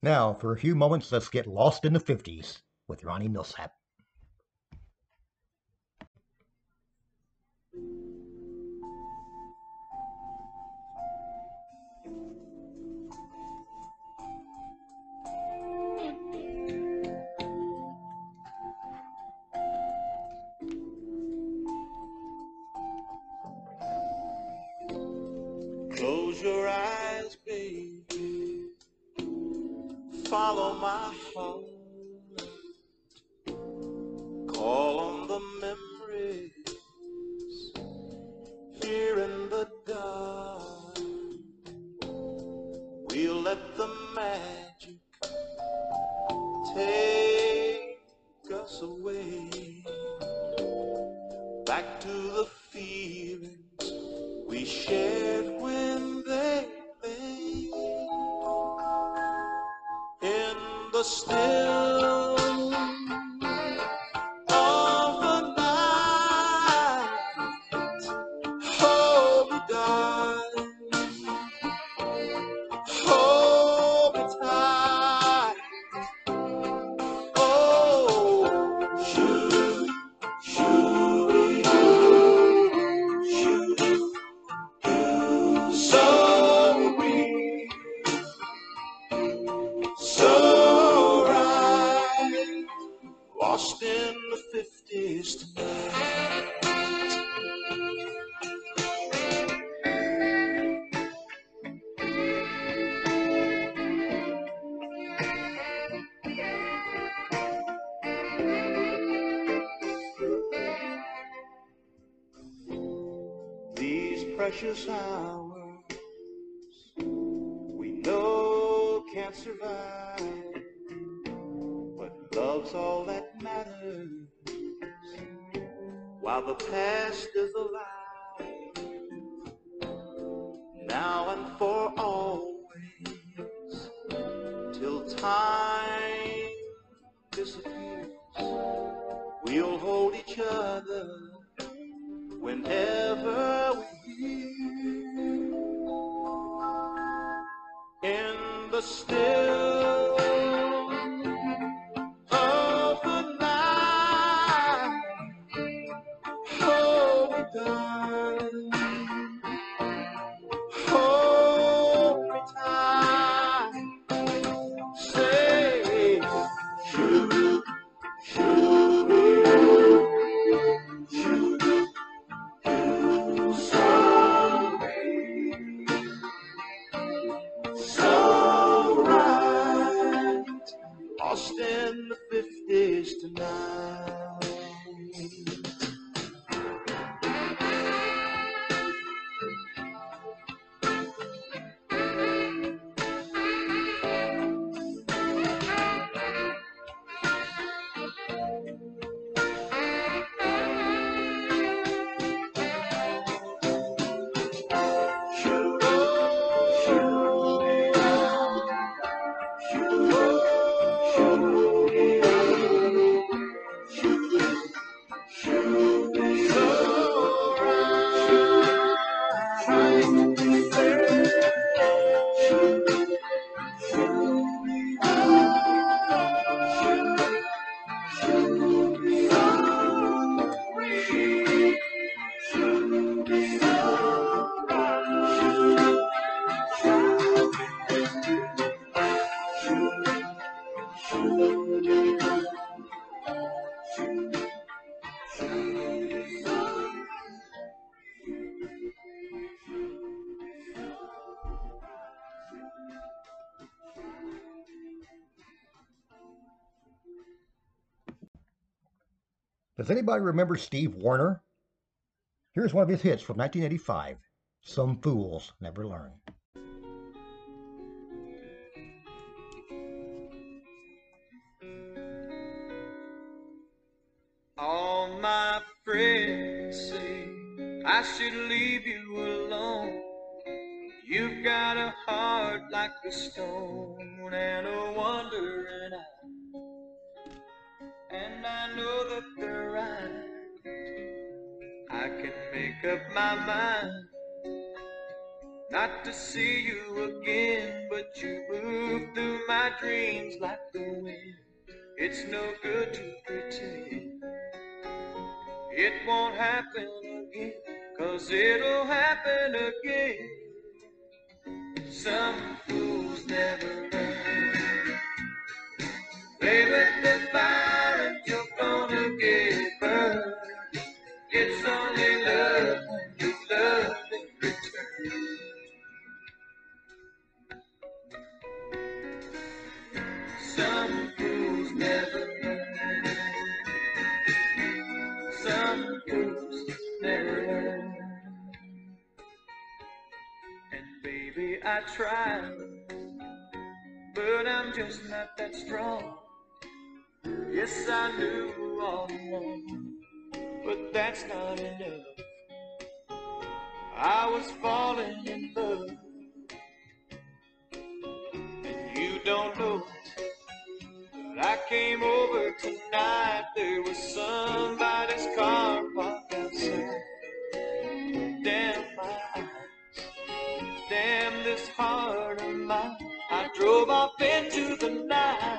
Now, for a few moments, let's get lost in the 50s with Ronnie Millsap. Close your eyes, baby. Follow my heart. Call on the memories here in the dark. We'll let the magic take us away back to the feelings we shared when they lay in the still of the night. Hold me, darling. Hold me tight. Oh, shoot, shoot, shoot, so weak, so right, lost in the 50s tonight. These precious hours we know can't survive, but love's all that matters while the past is alive. Now and for always, till time disappears, we'll hold each other whenever we hear in the still of the night. Hold me, darling. Hold me tight. Say, shoot, shoot, shoot, so right, lost in the 50s tonight. Does anybody remember Steve Warner? Here's one of his hits from 1985, Some Fools Never Learn. All my friends say I should leave you alone. You've got a heart like a stone and a wandering eye. And I know that they're right. I can make up my mind not to see you again, but you move through my dreams like the wind. It's no good to pretend it won't happen again, 'cause it'll happen again. Some fools never learn. Play with the fire and you're gonna get burned. It's only love when you love in return. Some fools never learn. Some fools never learn. And baby, I try, but I'm just not that strong. Yes, I knew all along, but that's not enough. I was falling in love, and you don't know it, but I came over tonight. There was somebody's car parked outside. Damn my eyes, damn this heart of mine. I drove off into the night.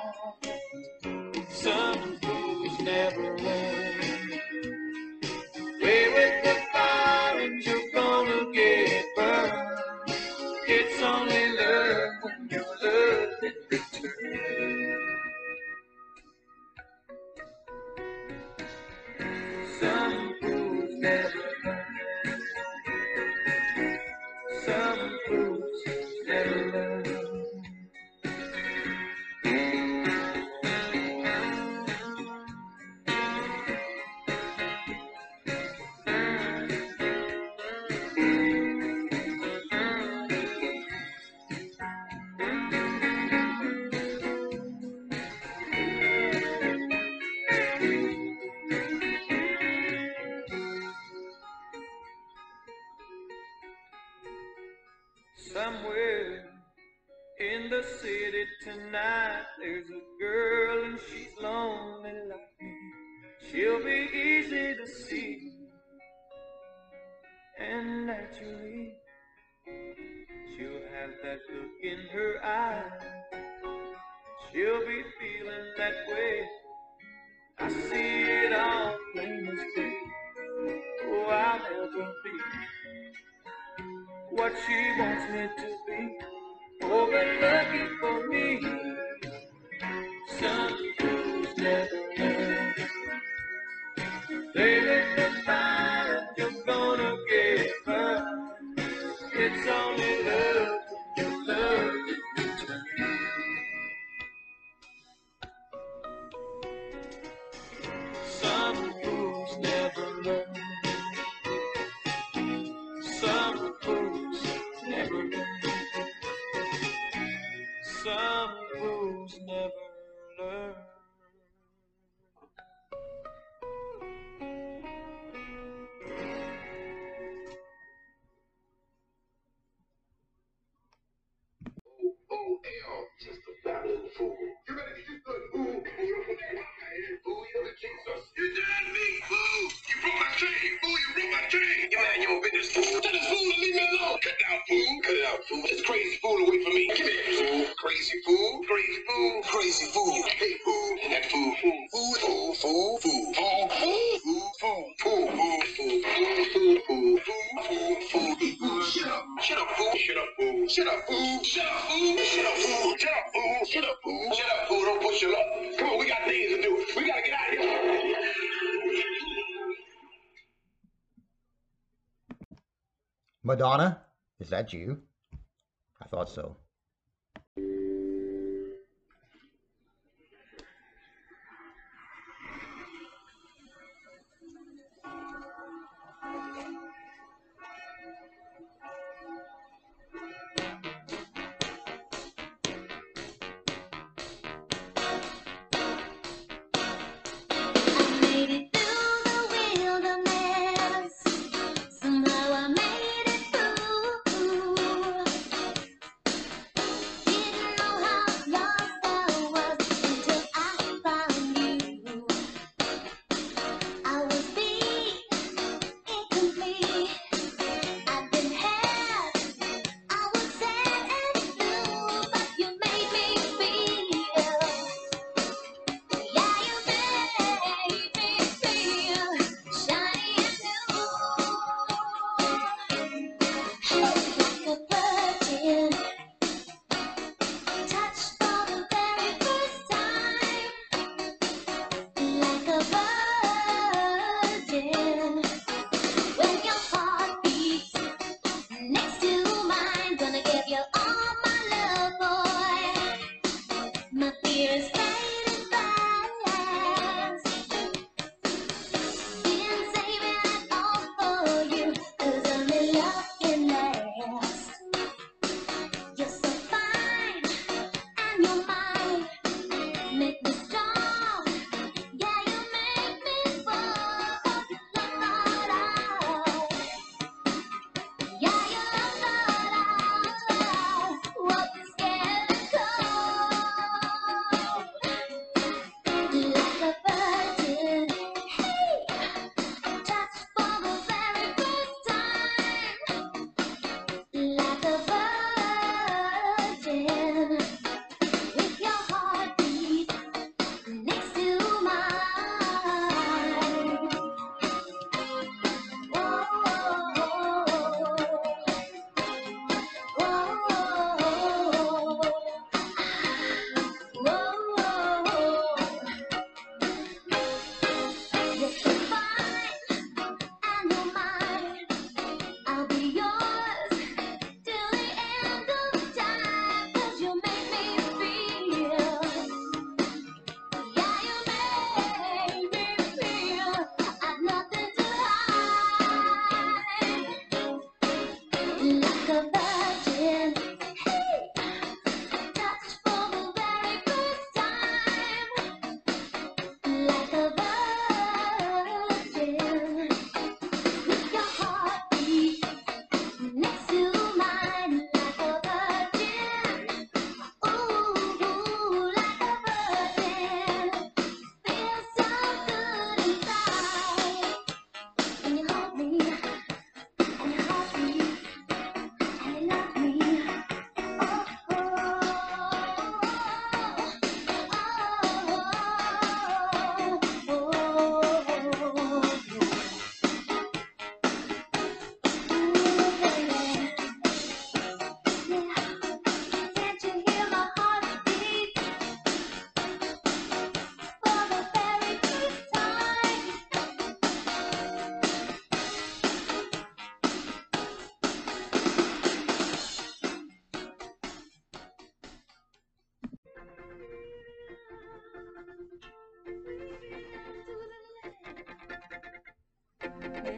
Some fools never learn. Play with the fire and you're gonna get burned. It's only love when you love in return. Some fools never learn. Some fools never learn. Somewhere in the city tonight, there's a girl and she's lonely like me. She'll be easy to see, and naturally she'll have that look in her eye. She'll be feeling that way. I see it all plain as day. Oh, I'll never be what she wants me to be. Oh, but lucky for me, some fools never learn. Play with the fire and you're gonna get burned. It's only love when you love in return. Some fools never learn. Some fools never learn. Some fools never learn. O-O-L, just a babbling fool. You ready to get good, fool? Fool, you the king, so you done me, fool. You broke my chain, fool. You broke my chain. You mind your own business, fool. Tell this fool to leave me alone. Cut it out, fool. Cut it out, fool. This crazy fool away from me. Give me that fool. Crazy fool. Crazy fool. Crazy fool. Hey, fool. That fool. Fool. Fool. Fool. Fool. Fool. Fool. Fool. Fool. Fool. Fool. Fool. Fool. Fool. Fool. Fool. Shut up. Shut up, fool. Shut up, fool. Shut up, fool. Shut up, fool. Shut up, fool. Shut up, fool. Shut up, fool. Shut up, fool. Don't push your luck. Come on, we got things to do. We gotta get out of here. Madonna, is that you? I thought so.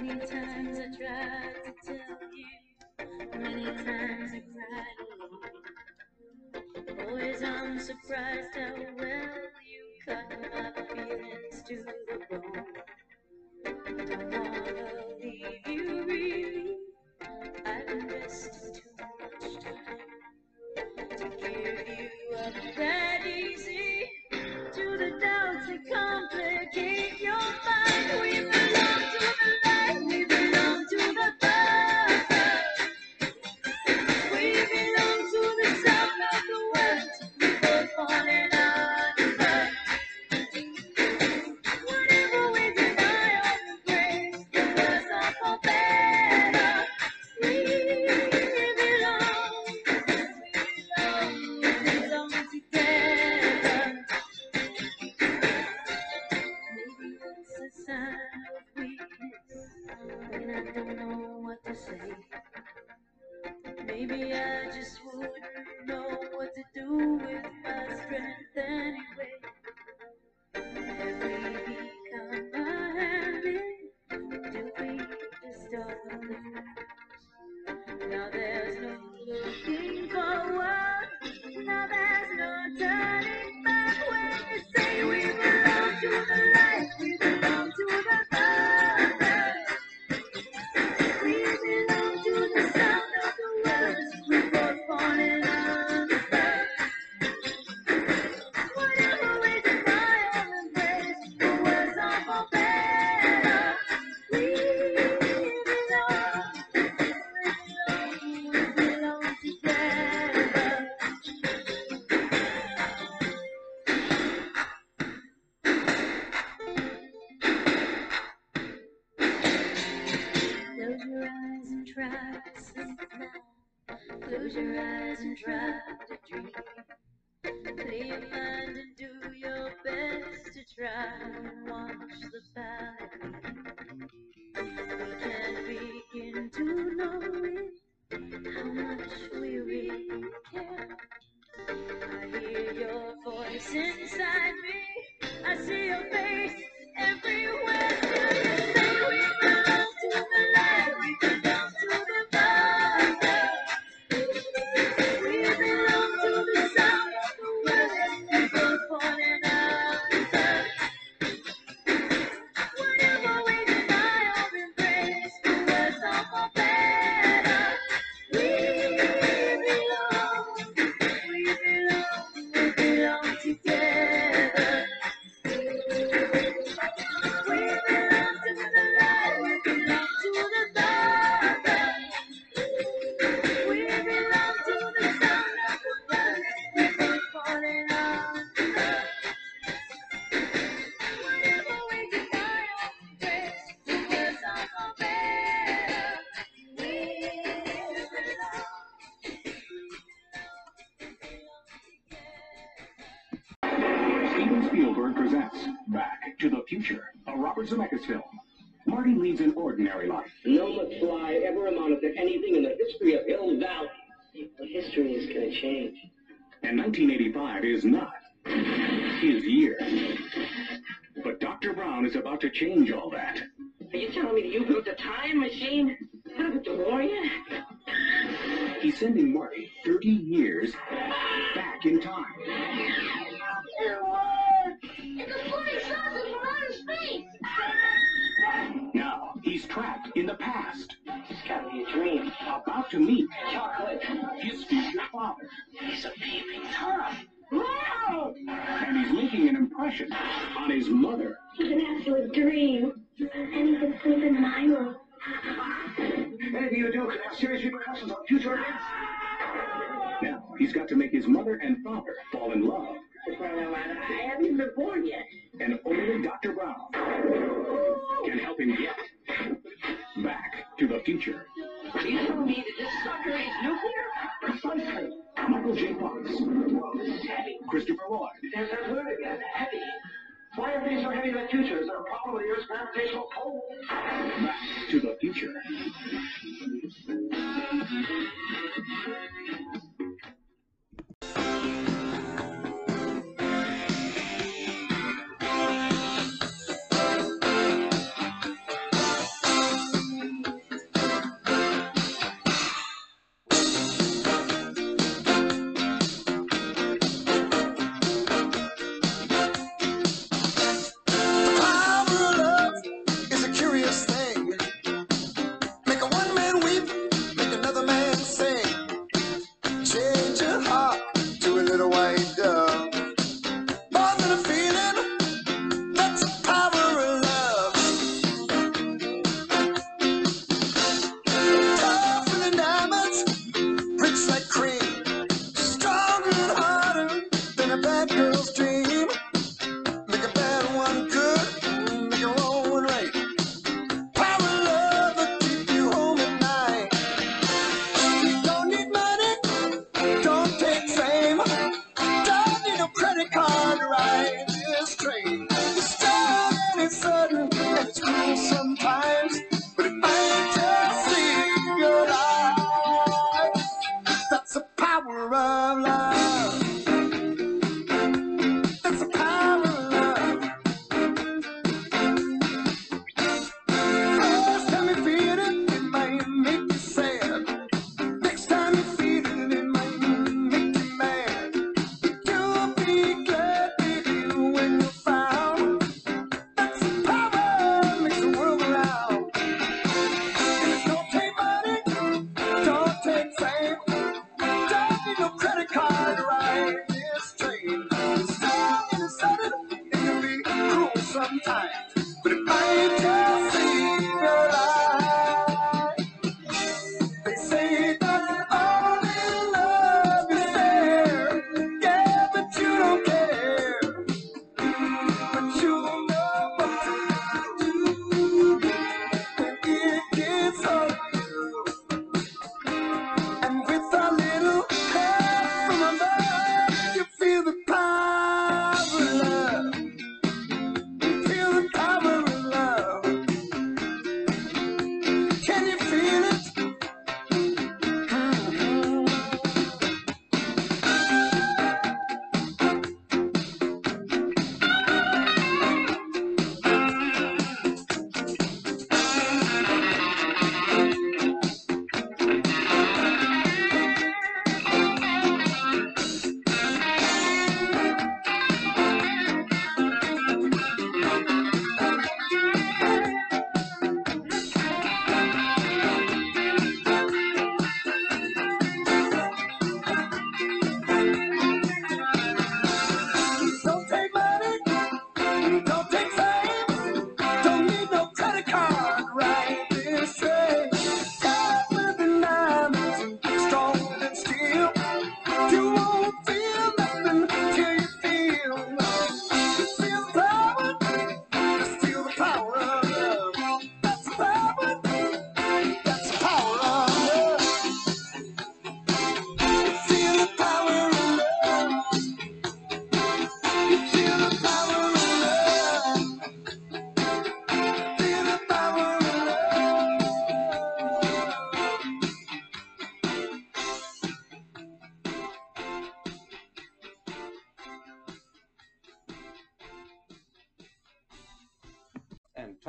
Many times I tried to tell you, many times I cried alone. Boys, I'm surprised how well you cut my feelings to the bone. Don't wanna leave you really, I've invested too much time to give you up that easy to the doubts that complicate your mind. We belong to the light, we belong to the dark. We belong to the sound of the words we both falling under. Whatever we deny or embrace, the words are for better. We belong together. Maybe it's a sign of weakness when I don't know what to say. Maybe I just wouldn't know what to do with my strength anyway. Have we become a habit? Do we distort the facts? Now there's no looking forward. Now there's no turning back when you say we belong to the light, we belong to the dark. We belong to the sound of the words we both falling under. Whatever we deny or embrace, the words are for better. We belong together. Close your eyes and try to sleep now. Close your eyes and try to dream. Clear your mind and do your best to try and watch the valley. We can't begin to know it, how much we really care. I hear your voice inside me, I see your face everywhere. Still you say we belong to the light, we belong to the dark. We belong to the sound of the words we both falling under. Whatever we deny or embrace, the words are for better. We belong together. We belong to the light, we belong to the dark. We belong to the sound of the words we both falling under. Whatever we deny or embrace, the words are for better. We belong Steven Spielberg presents Back to the Future, a Robert Zemeckis film. Marty leads an ordinary life. No McFly ever amounted to anything in the history of Hill Valley. But history is going to change. And 1985 is not his year. But Dr. Brown is about to change all that. Are you telling me that you built a time machine? Out of a DeLorean? He's sending Marty 30 years back in time. It's a flying saucer from outer space! Now, he's trapped in the past. It's gotta be a dream. About to meet Chocolate. his future father. He's a peeping Tom. Wow! And he's making an impression on his mother. It's an absolute dream. And he can sleep in my room. Anything you do could have serious repercussions on future events. Now, he's got to make his mother and father fall in love. I haven't even been born yet. And only Dr. Brown can help him get back to the future. Are you telling me that this sucker is nuclear? Precisely. Michael J. Fox. Whoa, this is heavy. Christopher Lloyd. There's that word again, heavy. Why are things so heavy in the future? Is there a problem with the Earth's gravitational pull? Back to the future.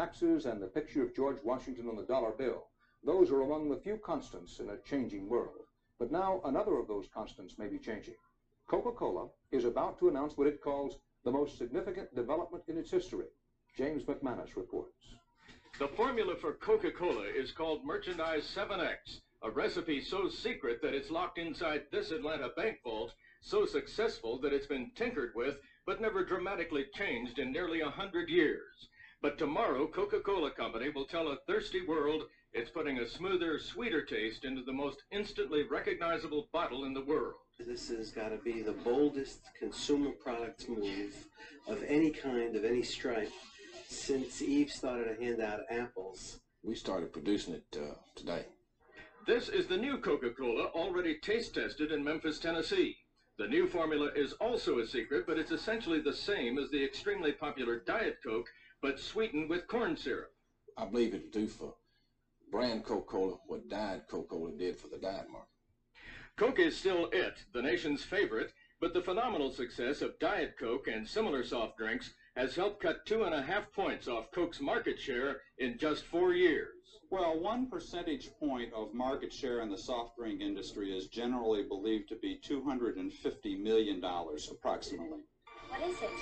taxes and the picture of George Washington on the dollar bill. Those are among the few constants in a changing world. But now another of those constants may be changing. Coca-Cola is about to announce what it calls the most significant development in its history. James McManus reports. The formula for Coca-Cola is called Merchandise 7X, a recipe so secret that it's locked inside this Atlanta bank vault, so successful that it's been tinkered with but never dramatically changed in nearly 100 years. But tomorrow, Coca-Cola Company will tell a thirsty world it's putting a smoother, sweeter taste into the most instantly recognizable bottle in the world. This has got to be the boldest consumer products move of any kind, of any stripe, since Eve started to hand out apples. We started producing it today. This is the new Coca-Cola, already taste tested in Memphis, Tennessee. The new formula is also a secret, but it's essentially the same as the extremely popular Diet Coke, but sweetened with corn syrup. I believe it'll do for brand Coca-Cola what Diet Coca-Cola did for the diet market. Coke is still it, the nation's favorite, but the phenomenal success of Diet Coke and similar soft drinks has helped cut 2.5 points off Coke's market share in just 4 years. Well, 1 percentage point of market share in the soft drink industry is generally believed to be $250 million, approximately. What is it?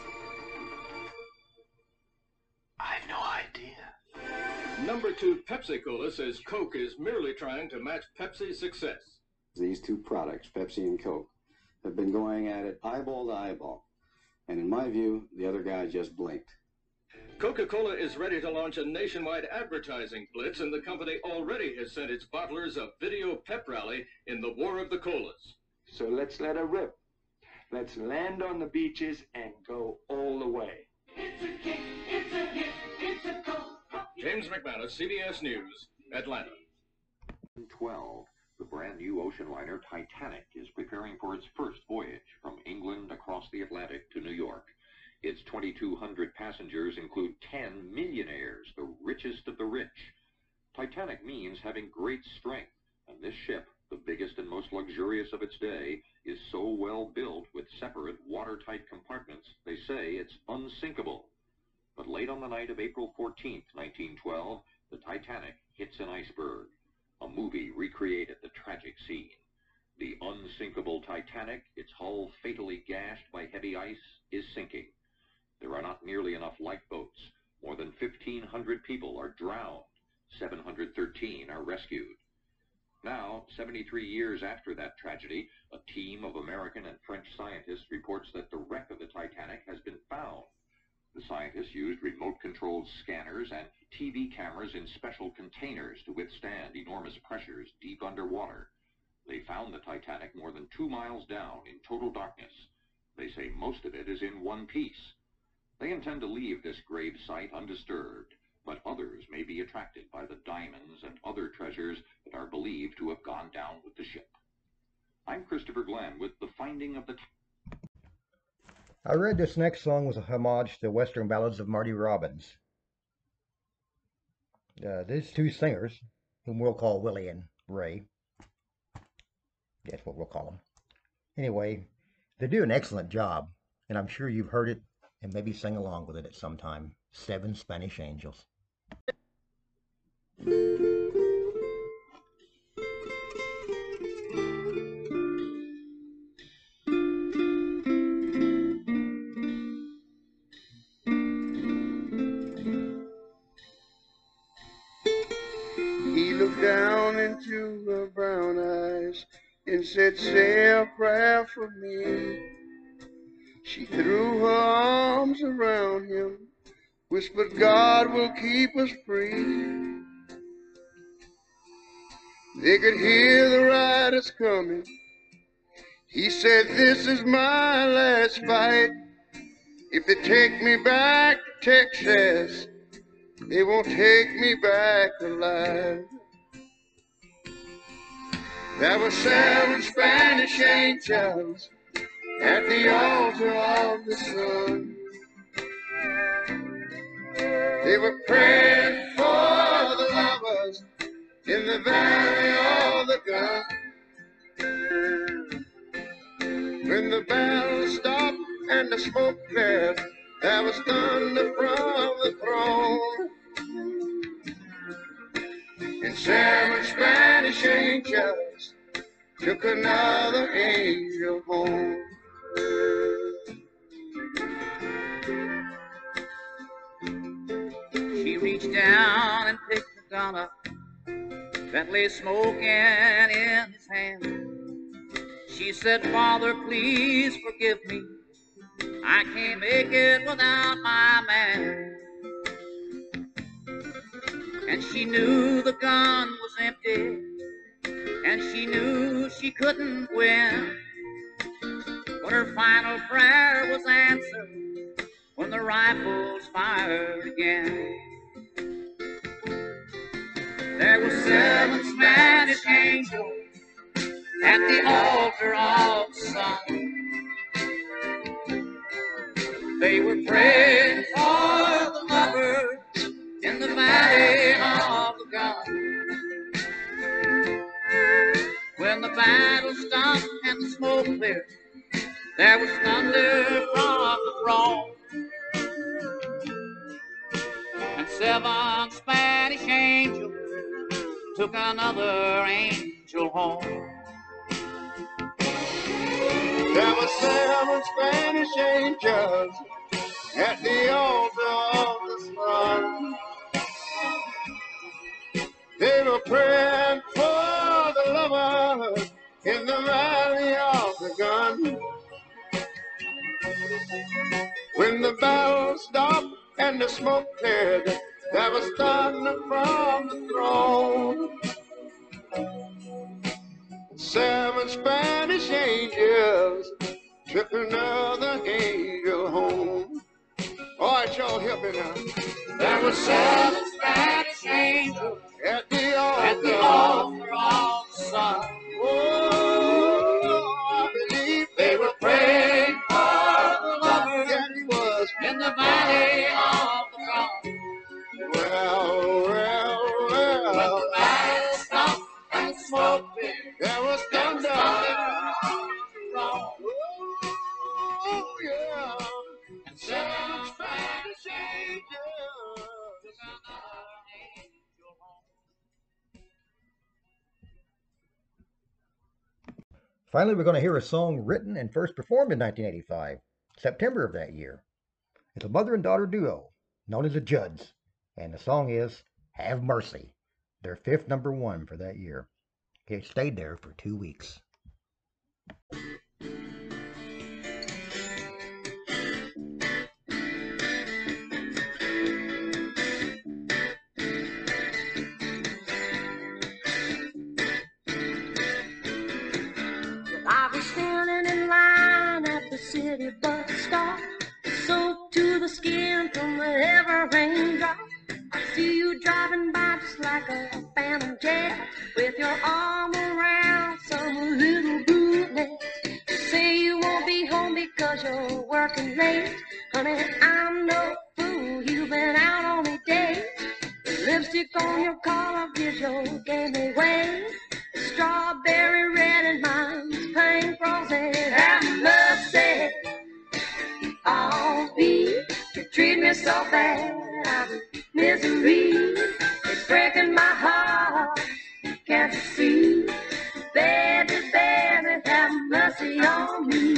I have no idea. Number 2 Pepsi-Cola says Coke is merely trying to match Pepsi's success. These two products, Pepsi and Coke, have been going at it eyeball to eyeball. And in my view, the other guy just blinked. Coca-Cola is ready to launch a nationwide advertising blitz, and the company already has sent its bottlers a video pep rally in the War of the Colas. So let's let her rip. Let's land on the beaches and go all the way. It's a kick, it's a hit, it's a Coke. James McManus, CBS News, Atlanta. 12. The brand new ocean liner Titanic is preparing for its first voyage from England across the Atlantic to New York. Its 2,200 passengers include 10 millionaires, the richest of the rich. Titanic means having great strength, and this ship, the biggest and most luxurious of its day, is so well built with separate watertight compartments, they say it's unsinkable. But late on the night of April 14th, 1912, the Titanic hits an iceberg. A movie recreated the tragic scene. The unsinkable Titanic, its hull fatally gashed by heavy ice, is sinking. There are not nearly enough lifeboats. More than 1,500 people are drowned. 713 are rescued. Now, 73 years after that tragedy, a team of American and French scientists reports that the wreck of the Titanic has been found. The scientists used remote-controlled scanners and TV cameras in special containers to withstand enormous pressures deep underwater. They found the Titanic more than 2 miles down in total darkness. They say most of it is in one piece. They intend to leave this grave site undisturbed, but others may be attracted by the diamonds and other treasures that are believed to have gone down with the ship. I'm Christopher Glenn with The Finding of the I read this next song was a homage to Western Ballads of Marty Robbins. These two singers, whom we'll call Willie and Ray, that's what we'll call them. Anyway, they do an excellent job, and I'm sure you've heard it and maybe sing along with it at some time. 7 Spanish Angels. He looked down into her brown eyes and said, say a prayer for me. She threw her arms around him, whispered, God will keep us free. They could hear the riders coming. He said, this is my last fight. If they take me back to Texas, they won't take me back alive. There were 7 Spanish angels at the altar of the sun. They were praying for the lovers in the valley of the gun. When the bells stopped and the smoke cleared, there was thunder from the throne. and 7 Spanish angels took another angel home. She reached down and picked the gun up that lay smoking in his hand. She said, Father, please forgive me. I can't make it without my man. And she knew the gun was empty, and she knew she couldn't win. But her final prayer was answered when the rifles fired again. There were 7 Spanish angels at the altar of the sun. They were praying for the lovers in the valley of the gun. When the battle stopped and the smoke cleared, there was thunder from the throne. And 7 Spanish angels took another angel home. There were 7 Spanish angels at the altar of the sun. They were praying for the lovers in the valley of the gun. When the battle stopped and the smoke cleared, there was thunder from the throne. 7 Spanish angels took another angel home. All right, y'all help me now. There were 7 Spanish angels at the altar of the sun. Oh, I believe they were praying for the lovers in the valley of the gun. Well, when the battle stopped and the smoke cleared, there was thunder. Oh, yeah. And 7 Spanish angels took another angel home. Finally, we're going to hear a song written and first performed in 1985, September of that year. It's a mother and daughter duo known as the Judds, and the song is Have Mercy, their 5th #1 for that year. It stayed there for 2 weeks. I was standing in line at the city bus stop, soaked to the skin from every raindrop. I see you driving by just like a phantom jet, with your arm around some little brunette. You say you won't be home because you're working late. Honey, I'm no fool, you've been out on a date. The lipstick on your collar gives your game away. Strawberry red and mine's pink rosé. Have mercy on me. You treat me so bad, I'm in misery. It's breaking my heart, can't you see? Baby, baby, have mercy on me.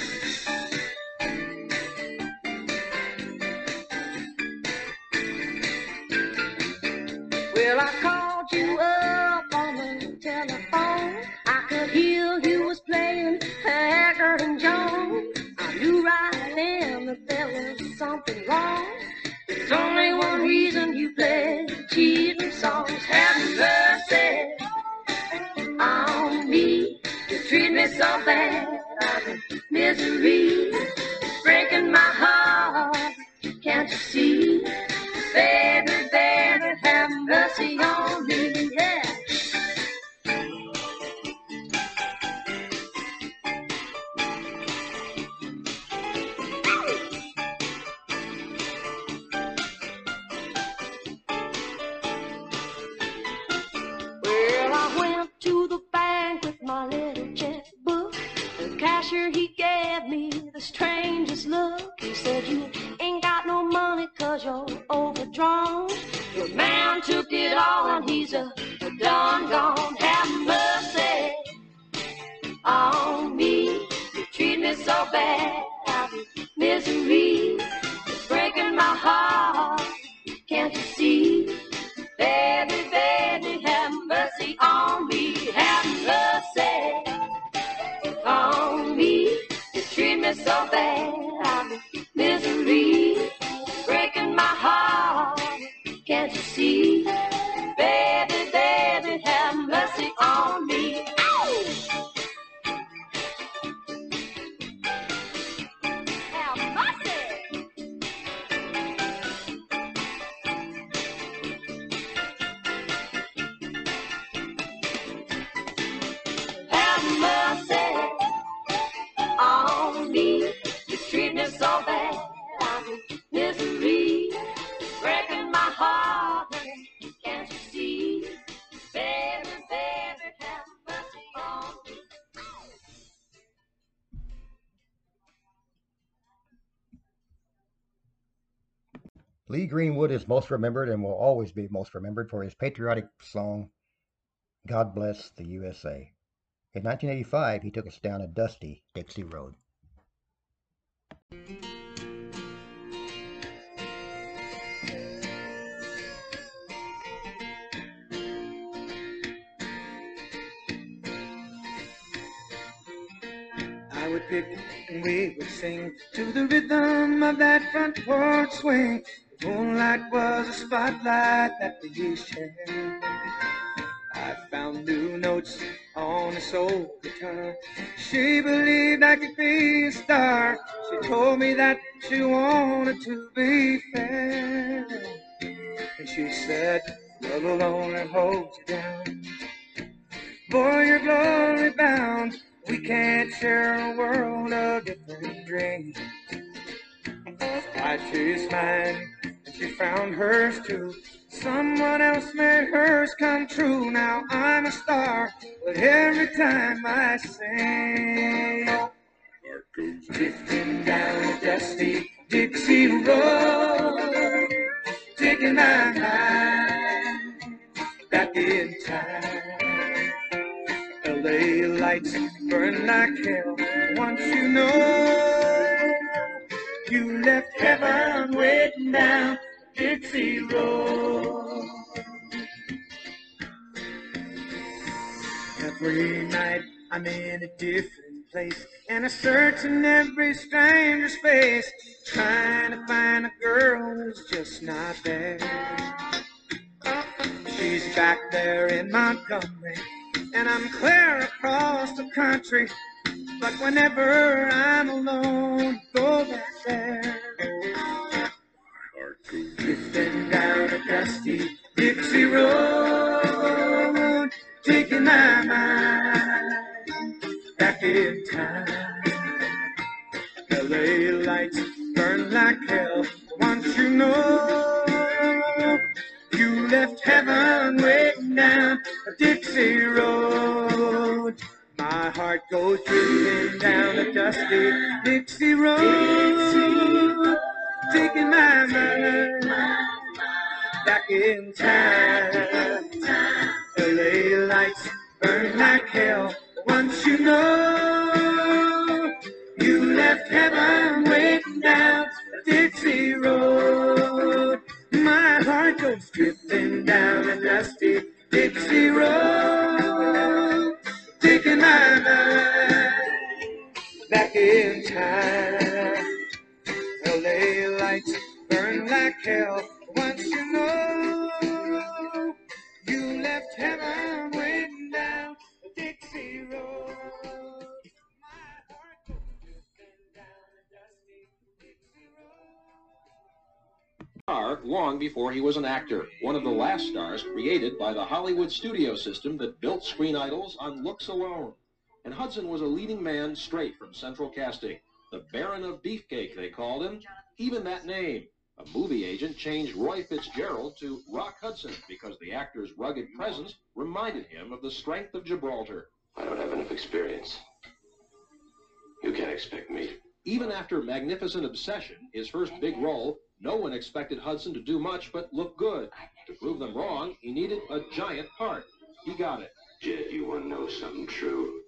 Well, I called you up on the telephone. I could hear you was playing Haggard and Jones. I knew right then that there was something wrong. There's only one reason you play cheating songs. Have mercy on me. You treat me so bad, I'm in misery. It's breaking my heart, can't you see? Baby, baby, have mercy on me, yeah. Well, I went to the bank with my little checkbook. The cashier, he gave me the strangest look. He said, you ain't got no money 'cause you're overdrawn. Your man took it all and he's a So doggone have mercy on me. You treat me so bad, misery is breaking my heart. Can't you see? Baby, baby, have mercy on me. Have mercy on me. You treat me so bad, misery breaking my heart. Can't you see? Baby, baby, have mercy on me. Ow! Have mercy. Have mercy on me. You treat me so bad, misery breaking my heart. Can't you see? Baby, baby, have mercy on me. Lee Greenwood is most remembered and will always be most remembered for his patriotic song, God Bless the USA. In 1985, he took us down a dusty Dixie Road. I would pick and we would sing to the rhythm of that front porch swing. The moonlight was a spotlight that we shared. I found new notes on a soul guitar. She believed I could be a star. She told me that she wanted to be fair. And she said, love alone and holds you down. Boy, you're glory bound. We can't share a world of different dreams. I chased mine, and she found hers too. Someone else made hers come true. Now I'm a star, but every time I sing, heart goes drifting down a dusty Dixie Road, taking my mind back in time. LA lights burn like hell. Once you know, you left heaven waiting down Dixie Road. Every night I'm in a different place, and I search in every stranger's face, trying to find a girl who's just not there. She's back there in Montgomery, and I'm clear across the country. But whenever I'm alone, go back there. Drifting down a dusty Dixie Road, taking my mind back in time. LA lights burn like hell. Once you know, you left heaven waiting down a Dixie Road. My heart goes drifting down a dusty Dixie Road, taking my mind back in time. LA lights burn like hell. Once you know, you left heaven waiting down a Dixie Road. My heart goes drifting down a dusty Dixie Road, taking my mind back in time. LA lights burn like hell. Once you know, you left heaven waiting down a Dixie Road. Star long before he was an actor, one of the last stars created by the Hollywood studio system that built screen idols on looks alone. And Hudson was a leading man straight from Central Casting. The Baron of Beefcake, they called him. Even that name. A movie agent changed Roy Fitzgerald to Rock Hudson because the actor's rugged presence reminded him of the strength of Gibraltar. I don't have enough experience. You can't expect me. Even after Magnificent Obsession, his first big role, no one expected Hudson to do much but look good. To prove them wrong, he needed a giant part. he got it. Jed, you want to know something true?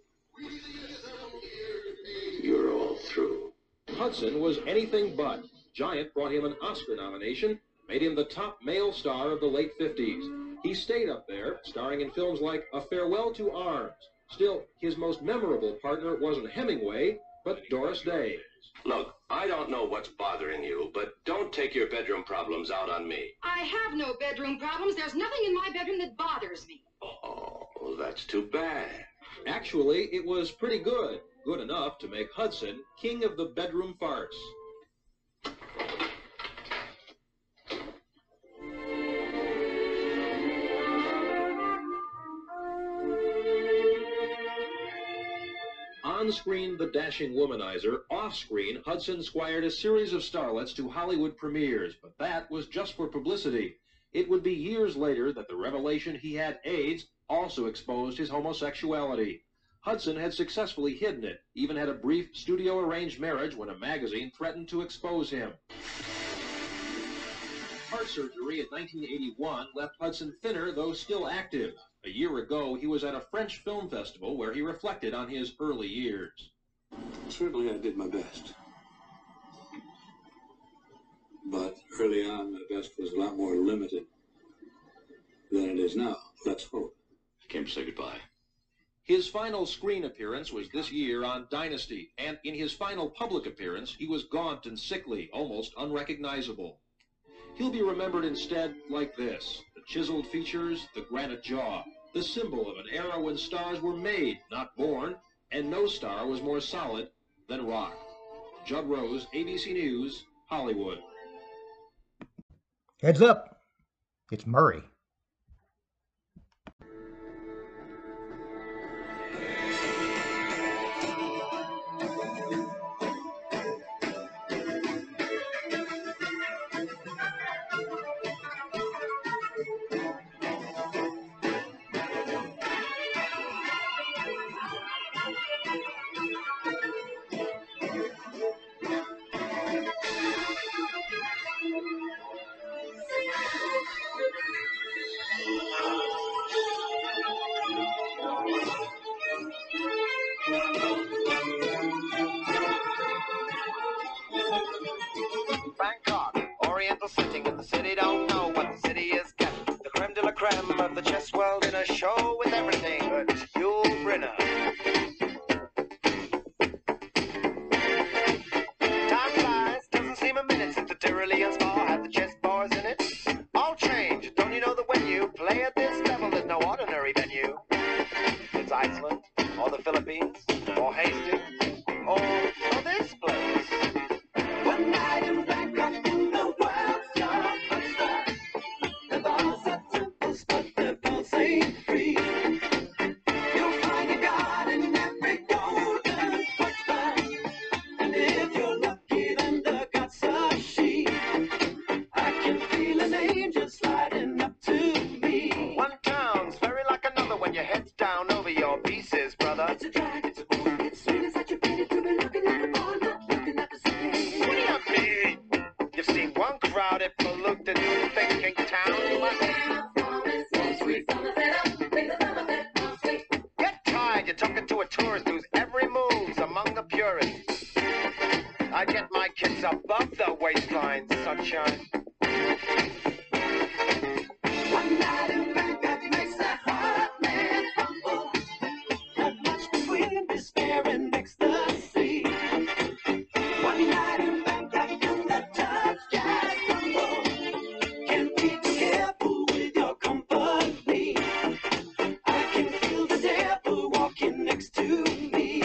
You're all through. Hudson was anything but. Giant brought him an Oscar nomination, made him the top male star of the late 50s. He stayed up there, starring in films like A Farewell to Arms. Still, his most memorable partner wasn't Hemingway, but Doris Day. Look, I don't know what's bothering you, but don't take your bedroom problems out on me. I have no bedroom problems. There's nothing in my bedroom that bothers me. Oh, well, that's too bad. Actually, it was pretty good. Good enough to make Hudson king of the bedroom farce. On-screen, the dashing womanizer. Off-screen, Hudson squired a series of starlets to Hollywood premieres, but that was just for publicity. It would be years later that the revelation he had AIDS also exposed his homosexuality. Hudson had successfully hidden it, even had a brief studio-arranged marriage when a magazine threatened to expose him. Heart surgery in 1981 left Hudson thinner, though still active. A year ago, he was at a French film festival where he reflected on his early years. Certainly I did my best. But early on, my best was a lot more limited than it is now. Let's hope. I came to say goodbye. His final screen appearance was this year on Dynasty, and in his final public appearance, he was gaunt and sickly, almost unrecognizable. He'll be remembered instead like this: the chiseled features, the granite jaw, the symbol of an era when stars were made, not born, and no star was more solid than rock. Judd Rose, ABC News, Hollywood. Heads up, it's Murray. Bangkok, Oriental sitting in the city, don't know what the city is getting. The creme de la creme of the chess world in a show with everything but Yul Brynner. Time flies, doesn't seem a minute since the Tyrolean spa had the chess bars in it. All change, don't you know that when you play at this level, there's no ordinary venue. It's Iceland, or the Philippines, or Hastings, or this place. One night in Bangkok, the world's your monster. The bars are temples, but the pulse ain't free. You'll find a god in every golden football. And if you're lucky, then the god's a she. I can feel an angel sliding up to me. One town's very like another when your head's down over your pieces, brother. It's a drag, it's a bore, it's sweet as such a pity to be looking at the bar, not looking at the city. What do you mean? You've seen one crowded, polluted, thinking town. Get tired, you're talking to a tourist whose every move's among the purists. I get my kids above the waistline, sunshine. One night in Bangkok makes the heart man humble. Not much between despair and ecstasy. One night in Bangkok and the touch just crumble. Can't be too careful with your company. I can feel the devil walking next to me.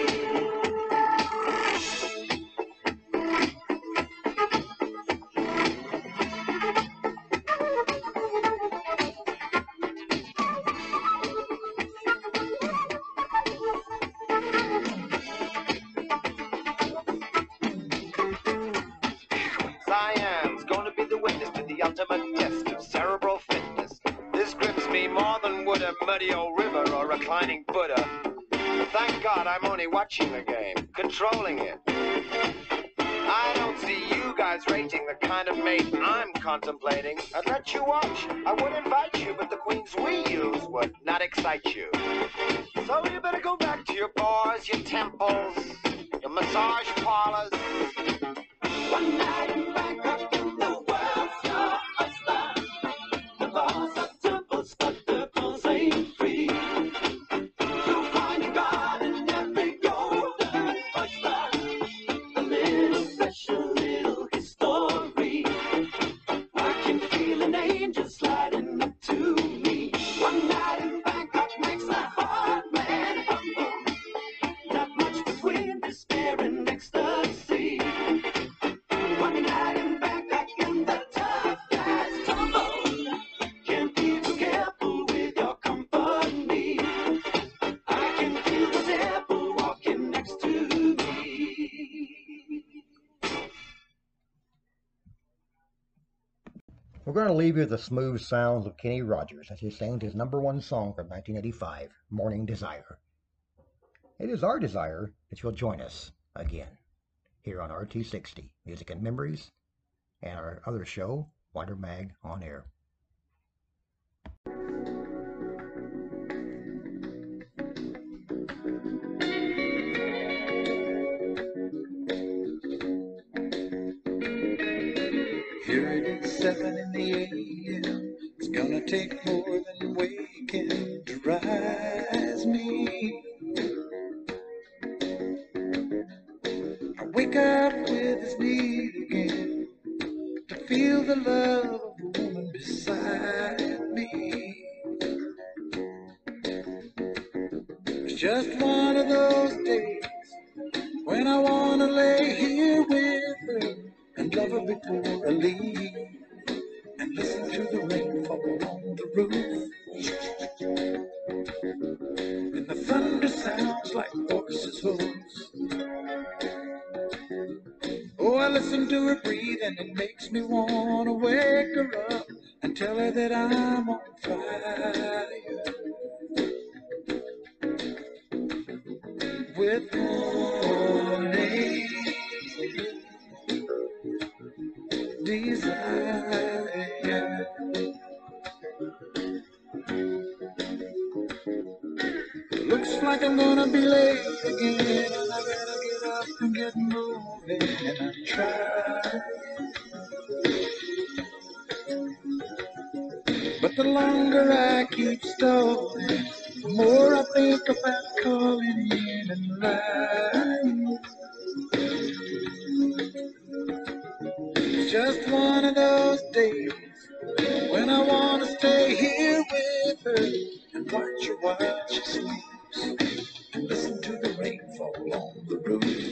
Siam's gonna be the witness to the ultimate test of cerebral fitness. This grips me more than would a muddy old river or reclining Buddha. But thank God I'm only watching the game, controlling it. I don't see you guys rating the kind of mate I'm contemplating. I'd let you watch. I would invite you, but the queens we use would not excite you. So you better go back to your bars, your temples, your massage parlors. One night in Bangkok, the world's your oyster. The bars are temples, but the girls ain't free. You'll find a God in every golden oyster. A little special little history. I can feel an angel sliding up to me. One night in Bangkok makes the heart man humble. Not much between despair and ecstasy. One night in Bangkok and the tough guys tumble. Can't be too careful with your company. I can feel the devil walking next to me. We're going to leave you with the smooth sounds of Kenny Rogers as he sang his #1 song from 1985, Morning Desire. It is our desire that you'll join us again here on RT60, Music and Memories, and our other show, Wonder Mag On Air. Here it is, 7 in the a.m. It's gonna take more than waking to rise me. I wake up with this need again to feel the love of a woman beside me. It's just one of those days when I wanna lay here with her and love her before I leave, and listen to the rain fall on the roof. And the thunder sounds like horses' hooves. Oh, I listen to her breathe and it makes me wanna wake her up and tell her that I'm on fire with morning desire. Looks like I'm gonna be late again, and I gotta get up and get moving, and I try. But the longer I keep stalling, the more I think about calling in and lying. It's just one of those days when I wanna stay here with her and watch her while she sleeps, and listen to the rain fall on the roof.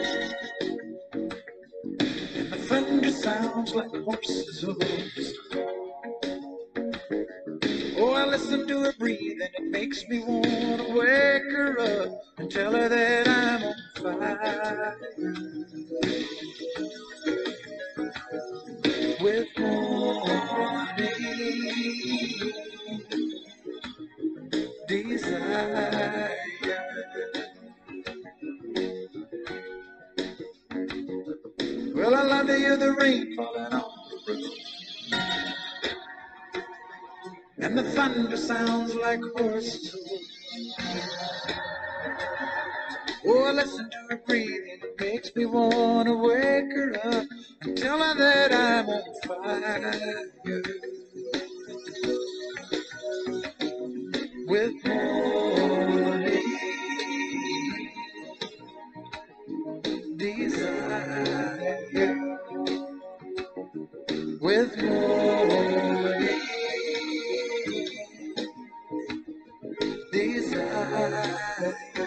And the thunder sounds like horses' hooves. Oh, I listen to her breathe and it makes me wanna wake her up and tell her that I'm on fire with morning desire. Well, I love to hear the rain falling on the roof, and the thunder sounds like horses' hooves. Oh, I listen to her breathing, it makes me wanna wake her up and tell her that I'm on fire with morning desire, with morning desire.